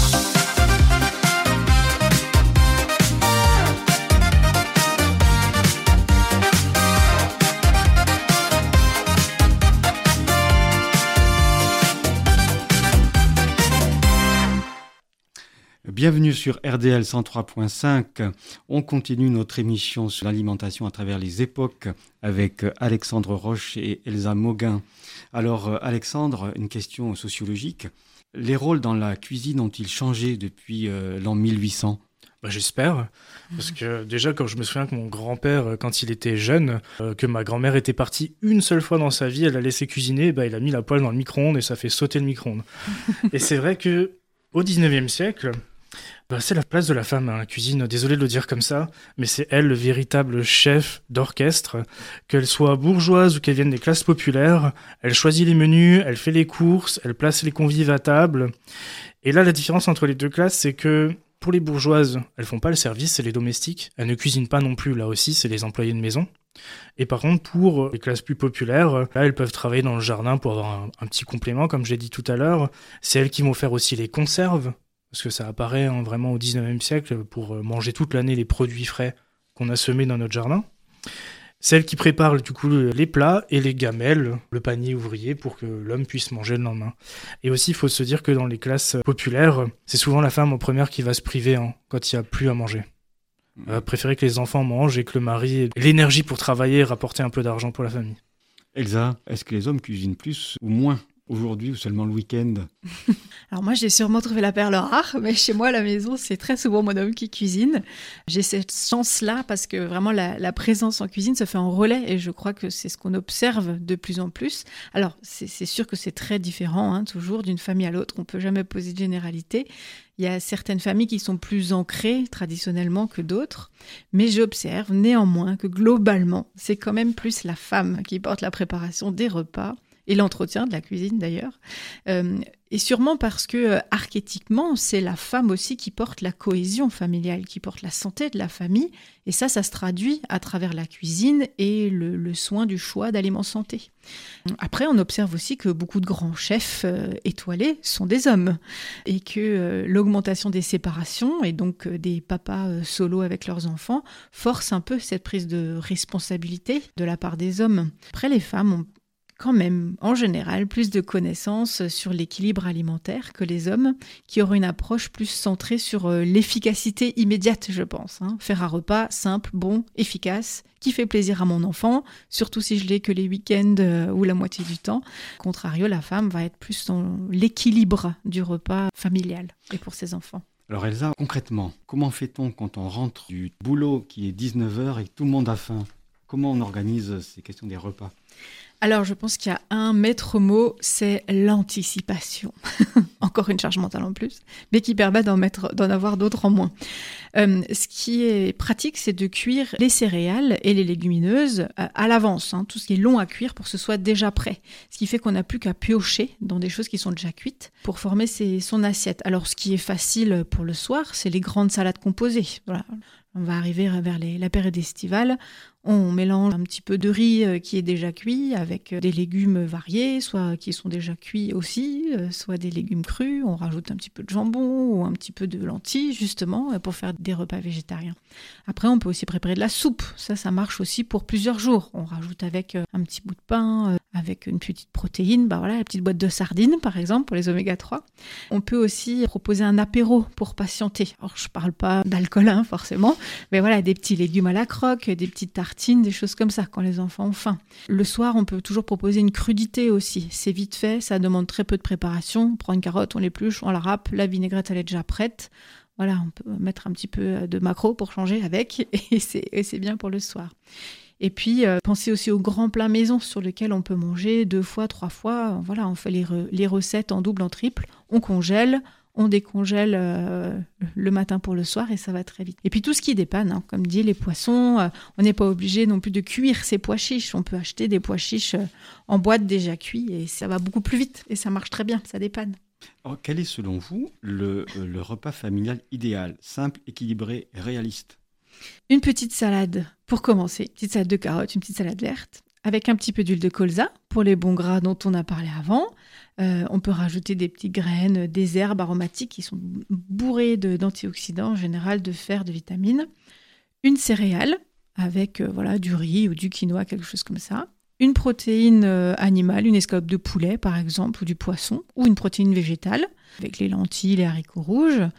Bienvenue sur R D L cent trois point cinq. On continue notre émission sur l'alimentation à travers les époques avec Alexandre Roche et Elsa Mauguin. Alors Alexandre, une question sociologique. Les rôles dans la cuisine ont-ils changé depuis euh, l'an mille huit cents ? Bah, j'espère, parce que déjà quand je me souviens que mon grand-père, quand il était jeune, euh, que ma grand-mère était partie une seule fois dans sa vie, elle a laissé cuisiner, bah, il a mis la poêle dans le micro-ondes et ça fait sauter le micro-ondes. Et c'est vrai que au dix-neuvième siècle, bah, c'est la place de la femme à la cuisine, désolé de le dire comme ça, mais c'est elle le véritable chef d'orchestre, qu'elle soit bourgeoise ou qu'elle vienne des classes populaires, elle choisit les menus, elle fait les courses, elle place les convives à table. Et là la différence entre les deux classes, c'est que pour les bourgeoises, elles font pas le service, c'est les domestiques. Elles ne cuisinent pas non plus, là aussi, c'est les employés de maison. Et par contre, pour les classes plus populaires, là, elles peuvent travailler dans le jardin pour avoir un, un petit complément, comme j'ai dit tout à l'heure. C'est elles qui vont faire aussi les conserves, parce que ça apparaît hein, vraiment au dix-neuvième siècle, pour manger toute l'année les produits frais qu'on a semés dans notre jardin. Celles qui préparent du coup les plats et les gamelles, le panier ouvrier pour que l'homme puisse manger le lendemain. Et aussi, il faut se dire que dans les classes populaires, c'est souvent la femme en première qui va se priver hein, quand il n'y a plus à manger. Elle va préférer que les enfants mangent et que le mari ait l'énergie pour travailler et rapporter un peu d'argent pour la famille. Elsa, est-ce que les hommes cuisinent plus ou moins aujourd'hui ou seulement le week-end ? Alors moi, j'ai sûrement trouvé la perle rare, mais chez moi à la maison, c'est très souvent mon homme qui cuisine. J'ai cette chance-là parce que vraiment la, la présence en cuisine se fait en relais et je crois que c'est ce qu'on observe de plus en plus. Alors c'est, c'est sûr que c'est très différent, hein, toujours d'une famille à l'autre, on ne peut jamais poser de généralité. Il y a certaines familles qui sont plus ancrées traditionnellement que d'autres, mais j'observe néanmoins que globalement, c'est quand même plus la femme qui porte la préparation des repas et l'entretien de la cuisine d'ailleurs. Euh, et sûrement parce que euh, archétypiquement, c'est la femme aussi qui porte la cohésion familiale, qui porte la santé de la famille. Et ça, ça se traduit à travers la cuisine et le, le soin du choix d'aliments santé. Après, on observe aussi que beaucoup de grands chefs euh, étoilés sont des hommes et que euh, l'augmentation des séparations et donc euh, des papas euh, solos avec leurs enfants force un peu cette prise de responsabilité de la part des hommes. Après, les femmes ont quand même, en général, plus de connaissances sur l'équilibre alimentaire que les hommes, qui auront une approche plus centrée sur euh, l'efficacité immédiate, je pense. Hein. Faire un repas simple, bon, efficace, qui fait plaisir à mon enfant, surtout si je l'ai que les week-ends euh, ou la moitié du temps. Contrario, la femme va être plus dans l'équilibre du repas familial et pour ses enfants. Alors Elsa, concrètement, comment fait-on quand on rentre du boulot qui est dix-neuf heures et que tout le monde a faim ? Comment on organise ces questions des repas ? Alors, je pense qu'il y a un maître mot, c'est l'anticipation. Encore une charge mentale en plus, mais qui permet d'en, mettre, d'en avoir d'autres en moins. Euh, ce qui est pratique, c'est de cuire les céréales et les légumineuses à, à l'avance, hein, tout ce qui est long à cuire pour que ce soit déjà prêt. Ce qui fait qu'on n'a plus qu'à piocher dans des choses qui sont déjà cuites pour former ses, son assiette. Alors, ce qui est facile pour le soir, c'est les grandes salades composées. Voilà. On va arriver vers les, la période estivale. On mélange un petit peu de riz qui est déjà cuit avec des légumes variés, soit qui sont déjà cuits aussi, soit des légumes crus. On rajoute un petit peu de jambon ou un petit peu de lentilles, justement, pour faire des repas végétariens. Après, on peut aussi préparer de la soupe. Ça, ça marche aussi pour plusieurs jours. On rajoute avec un petit bout de pain, avec une petite protéine, bah voilà, la petite boîte de sardines, par exemple, pour les oméga trois. On peut aussi proposer un apéro pour patienter. Alors, je parle pas d'alcool, hein, forcément, mais voilà, des petits légumes à la croque, des petites tartines, des choses comme ça, quand les enfants ont faim. Le soir, on peut toujours proposer une crudité aussi. C'est vite fait, ça demande très peu de préparation. On prend une carotte, on l'épluche, on la râpe, la vinaigrette, elle est déjà prête. Voilà, on peut mettre un petit peu de maquereau pour changer avec, et c'est, et c'est bien pour le soir. Et puis, euh, pensez aussi aux grands plats maison sur lesquels on peut manger deux fois, trois fois. Voilà, on fait les, re- les recettes en double, en triple. On congèle, on décongèle euh, le matin pour le soir et ça va très vite. Et puis tout ce qui dépanne, hein, comme dit les poissons, euh, on n'est pas obligé non plus de cuire ses pois chiches. On peut acheter des pois chiches euh, en boîte déjà cuits et ça va beaucoup plus vite et ça marche très bien, ça dépanne. Alors, quel est selon vous le, le repas familial idéal, simple, équilibré, réaliste ? Une petite salade pour commencer, une petite salade de carottes, une petite salade verte, avec un petit peu d'huile de colza pour les bons gras dont on a parlé avant. Euh, on peut rajouter des petites graines, des herbes aromatiques qui sont bourrées de, d'antioxydants, en général de fer, de vitamines. Une céréale avec euh, voilà, du riz ou du quinoa, quelque chose comme ça. Une protéine euh, animale, une escalope de poulet par exemple, ou du poisson, ou une protéine végétale, avec les lentilles, les haricots rouges.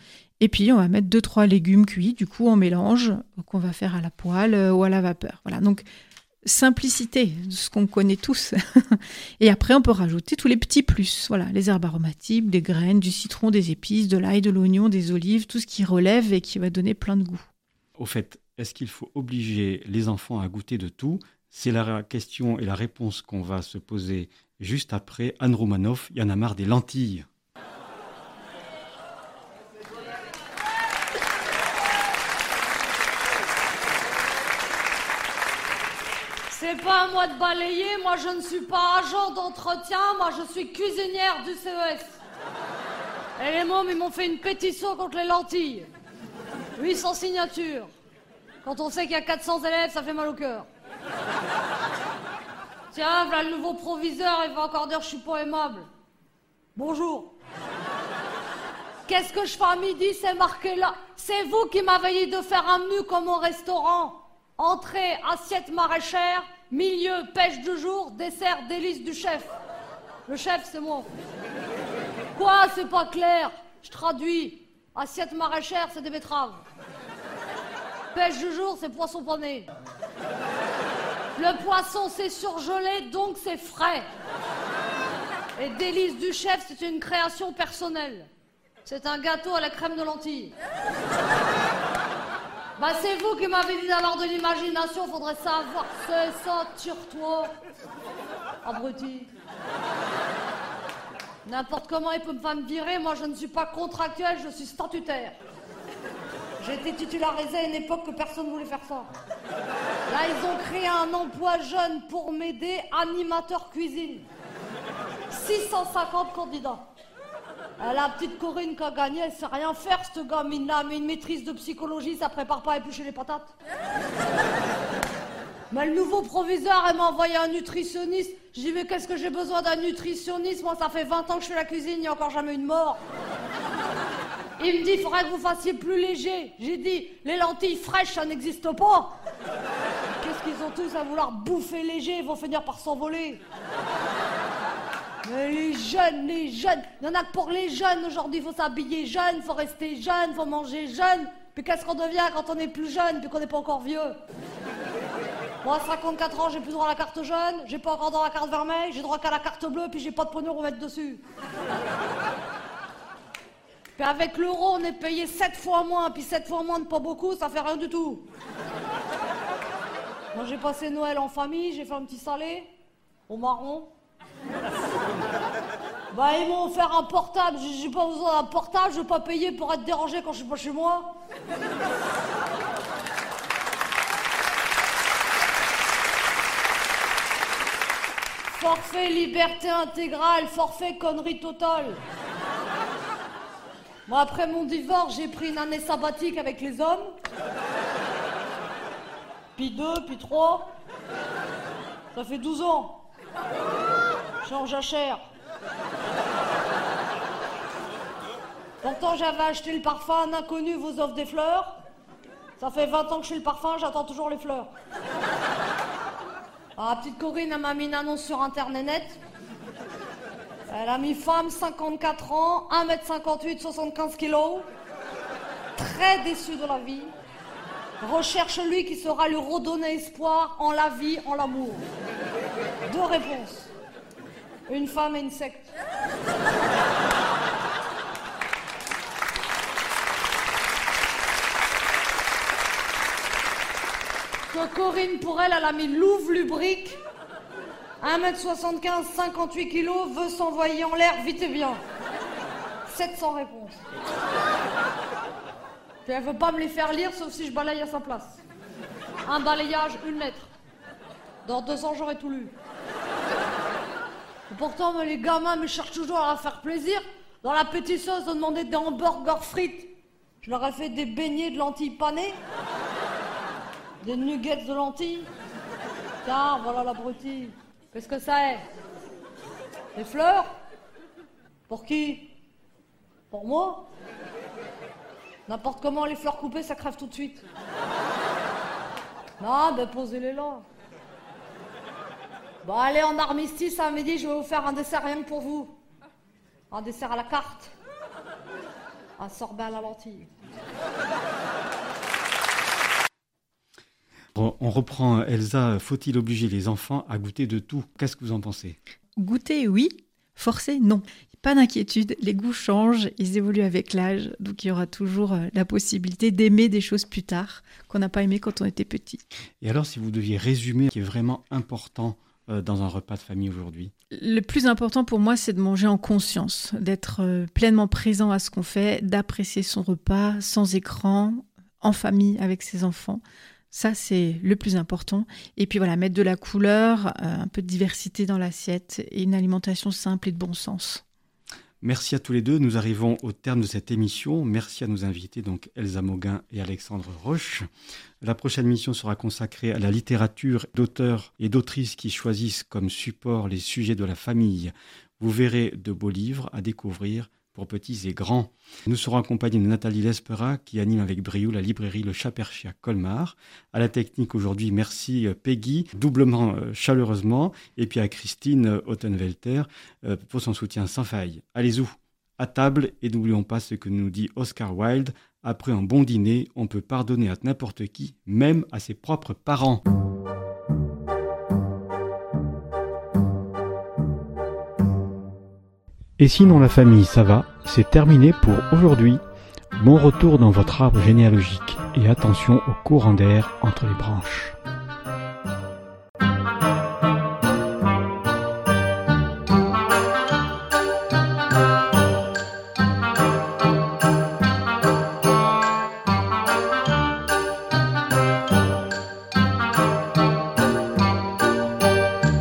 Et puis, on va mettre deux trois légumes cuits, du coup, en mélange, qu'on va faire à la poêle euh, ou à la vapeur. Voilà, donc simplicité, ce qu'on connaît tous. Et après, on peut rajouter tous les petits plus. Voilà, les herbes aromatiques, des graines, du citron, des épices, de l'ail, de l'oignon, des olives, tout ce qui relève et qui va donner plein de goût. Au fait, est-ce qu'il faut obliger les enfants à goûter de tout ? C'est la question et la réponse qu'on va se poser juste après. Anne Romanoff, il y en a marre des lentilles. C'est pas à moi de balayer, moi je ne suis pas agent d'entretien, moi je suis cuisinière du C E S. Et les mômes, ils m'ont fait une pétition contre les lentilles. huit cents signatures. Quand on sait qu'il y a quatre cents élèves, ça fait mal au cœur. Tiens, voilà le nouveau proviseur, il va encore dire que je suis pas aimable. Bonjour. Qu'est-ce que je fais à midi, c'est marqué là. C'est vous qui m'avez dit de faire un menu comme au restaurant. Entrée, assiette maraîchère, milieu, pêche du jour, dessert, délice du chef. Le chef, c'est moi. Quoi, c'est pas clair? Je traduis. Assiette maraîchère, c'est des betteraves. Pêche du jour, c'est poisson pané. Le poisson, c'est surgelé, donc c'est frais. Et délice du chef, c'est une création personnelle. C'est un gâteau à la crème de lentilles. Bah c'est vous qui m'avez dit d'avoir de l'imagination, faudrait savoir. C'est ça, tire-toi. Abruti. N'importe comment il peut pas me virer, moi je ne suis pas contractuel, je suis statutaire. J'ai été titularisé à une époque que personne ne voulait faire ça. Là, ils ont créé un emploi jeune pour m'aider, animateur cuisine. six cent cinquante candidats. La petite Corinne qui a gagné, elle sait rien faire, cette gamine-là, mais une maîtrise de psychologie, ça prépare pas à éplucher les patates. Mais le nouveau proviseur, elle m'a envoyé un nutritionniste. Je dis, mais qu'est-ce que j'ai besoin d'un nutritionniste? Moi, ça fait vingt ans que je fais la cuisine, il n'y a encore jamais eu de mort. Il me dit, il faudrait que vous fassiez plus léger. J'ai dit, les lentilles fraîches, ça n'existe pas. Qu'est-ce qu'ils ont tous à vouloir bouffer léger? Ils vont finir par s'envoler. Mais les jeunes, les jeunes, il y en a que pour les jeunes aujourd'hui, il faut s'habiller jeune, il faut rester jeune, il faut manger jeune. Puis qu'est-ce qu'on devient quand on est plus jeune, puis qu'on n'est pas encore vieux? Moi, à cinquante-quatre ans, j'ai plus droit à la carte jeune, j'ai pas encore droit à la carte vermeille, j'ai droit qu'à la carte bleue, puis j'ai pas de pognon à mettre dessus. Puis avec l'euro, on est payé sept fois moins, puis sept fois moins de pas beaucoup, ça fait rien du tout. Moi, j'ai passé Noël en famille, j'ai fait un petit salé, au marron. Bah, ils m'ont offert un portable, j'ai pas besoin d'un portable, je vais pas payer pour être dérangé quand je suis pas chez moi. Forfait liberté intégrale, forfait connerie totale. Moi, après mon divorce, j'ai pris une année sabbatique avec les hommes. Puis deux, puis trois. Ça fait douze ans. Je suis en jachère. Pourtant, j'avais acheté le parfum, un inconnu vous offre des fleurs. Ça fait vingt ans que je suis le parfum, j'attends toujours les fleurs. Alors, la petite Corinne, elle m'a mis une annonce sur Internet net. Elle a mis femme, cinquante-quatre ans, un mètre cinquante-huit, soixante-quinze kilos. Très déçue de la vie. Recherche lui qui saura lui redonner espoir en la vie, en l'amour. Deux réponses. Une femme et une secte. Que Corinne, pour elle, elle a mis Louvre lubrique. un mètre soixante-quinze, cinquante-huit kilos, veut s'envoyer en l'air vite et bien. sept cents réponses. Puis elle veut pas me les faire lire, sauf si je balaye à sa place. Un balayage, une lettre. Dans deux ans, j'aurai tout lu. Et pourtant, mais les gamins me cherchent toujours à faire plaisir. Dans la pétition, ils ont demandé des hamburgers frites. Je leur ai fait des beignets de lentilles panées. Des nuggets de lentilles. Tiens, voilà l'abruti. Qu'est-ce que ça est? Des fleurs? Pour qui? Pour moi? N'importe comment, les fleurs coupées, ça crève tout de suite. Non, ben posez-les là. Bon, allez, en armistice, à midi, je vais vous faire un dessert rien que pour vous. Un dessert à la carte. Un sorbet à la lentille. On reprend, Elsa, faut-il obliger les enfants à goûter de tout? Qu'est-ce que vous en pensez? Goûter, oui. Forcer, non. Pas d'inquiétude, les goûts changent, ils évoluent avec l'âge, donc il y aura toujours la possibilité d'aimer des choses plus tard qu'on n'a pas aimé quand on était petit. Et alors, si vous deviez résumer ce qui est vraiment important dans un repas de famille aujourd'hui? Le plus important pour moi, c'est de manger en conscience, d'être pleinement présent à ce qu'on fait, d'apprécier son repas sans écran, en famille avec ses enfants. Ça, c'est le plus important. Et puis voilà, mettre de la couleur, euh, un peu de diversité dans l'assiette et une alimentation simple et de bon sens. Merci à tous les deux. Nous arrivons au terme de cette émission. Merci à nos invités, donc Elsa Mauguin et Alexandre Roche. La prochaine émission sera consacrée à la littérature d'auteurs et d'autrices qui choisissent comme support les sujets de la famille. Vous verrez de beaux livres à découvrir pour petits et grands. Nous serons accompagnés de Nathalie Lespera qui anime avec brio la librairie Le Chat Perché à Colmar. À la technique aujourd'hui, merci Peggy, doublement euh, chaleureusement, et puis à Christine Ottenwelter euh, pour son soutien sans faille. Allez-y, à table, et n'oublions pas ce que nous dit Oscar Wilde, après un bon dîner, on peut pardonner à n'importe qui, même à ses propres parents. Et sinon la famille, ça va, c'est terminé pour aujourd'hui. Bon retour dans votre arbre généalogique et attention au courant d'air entre les branches.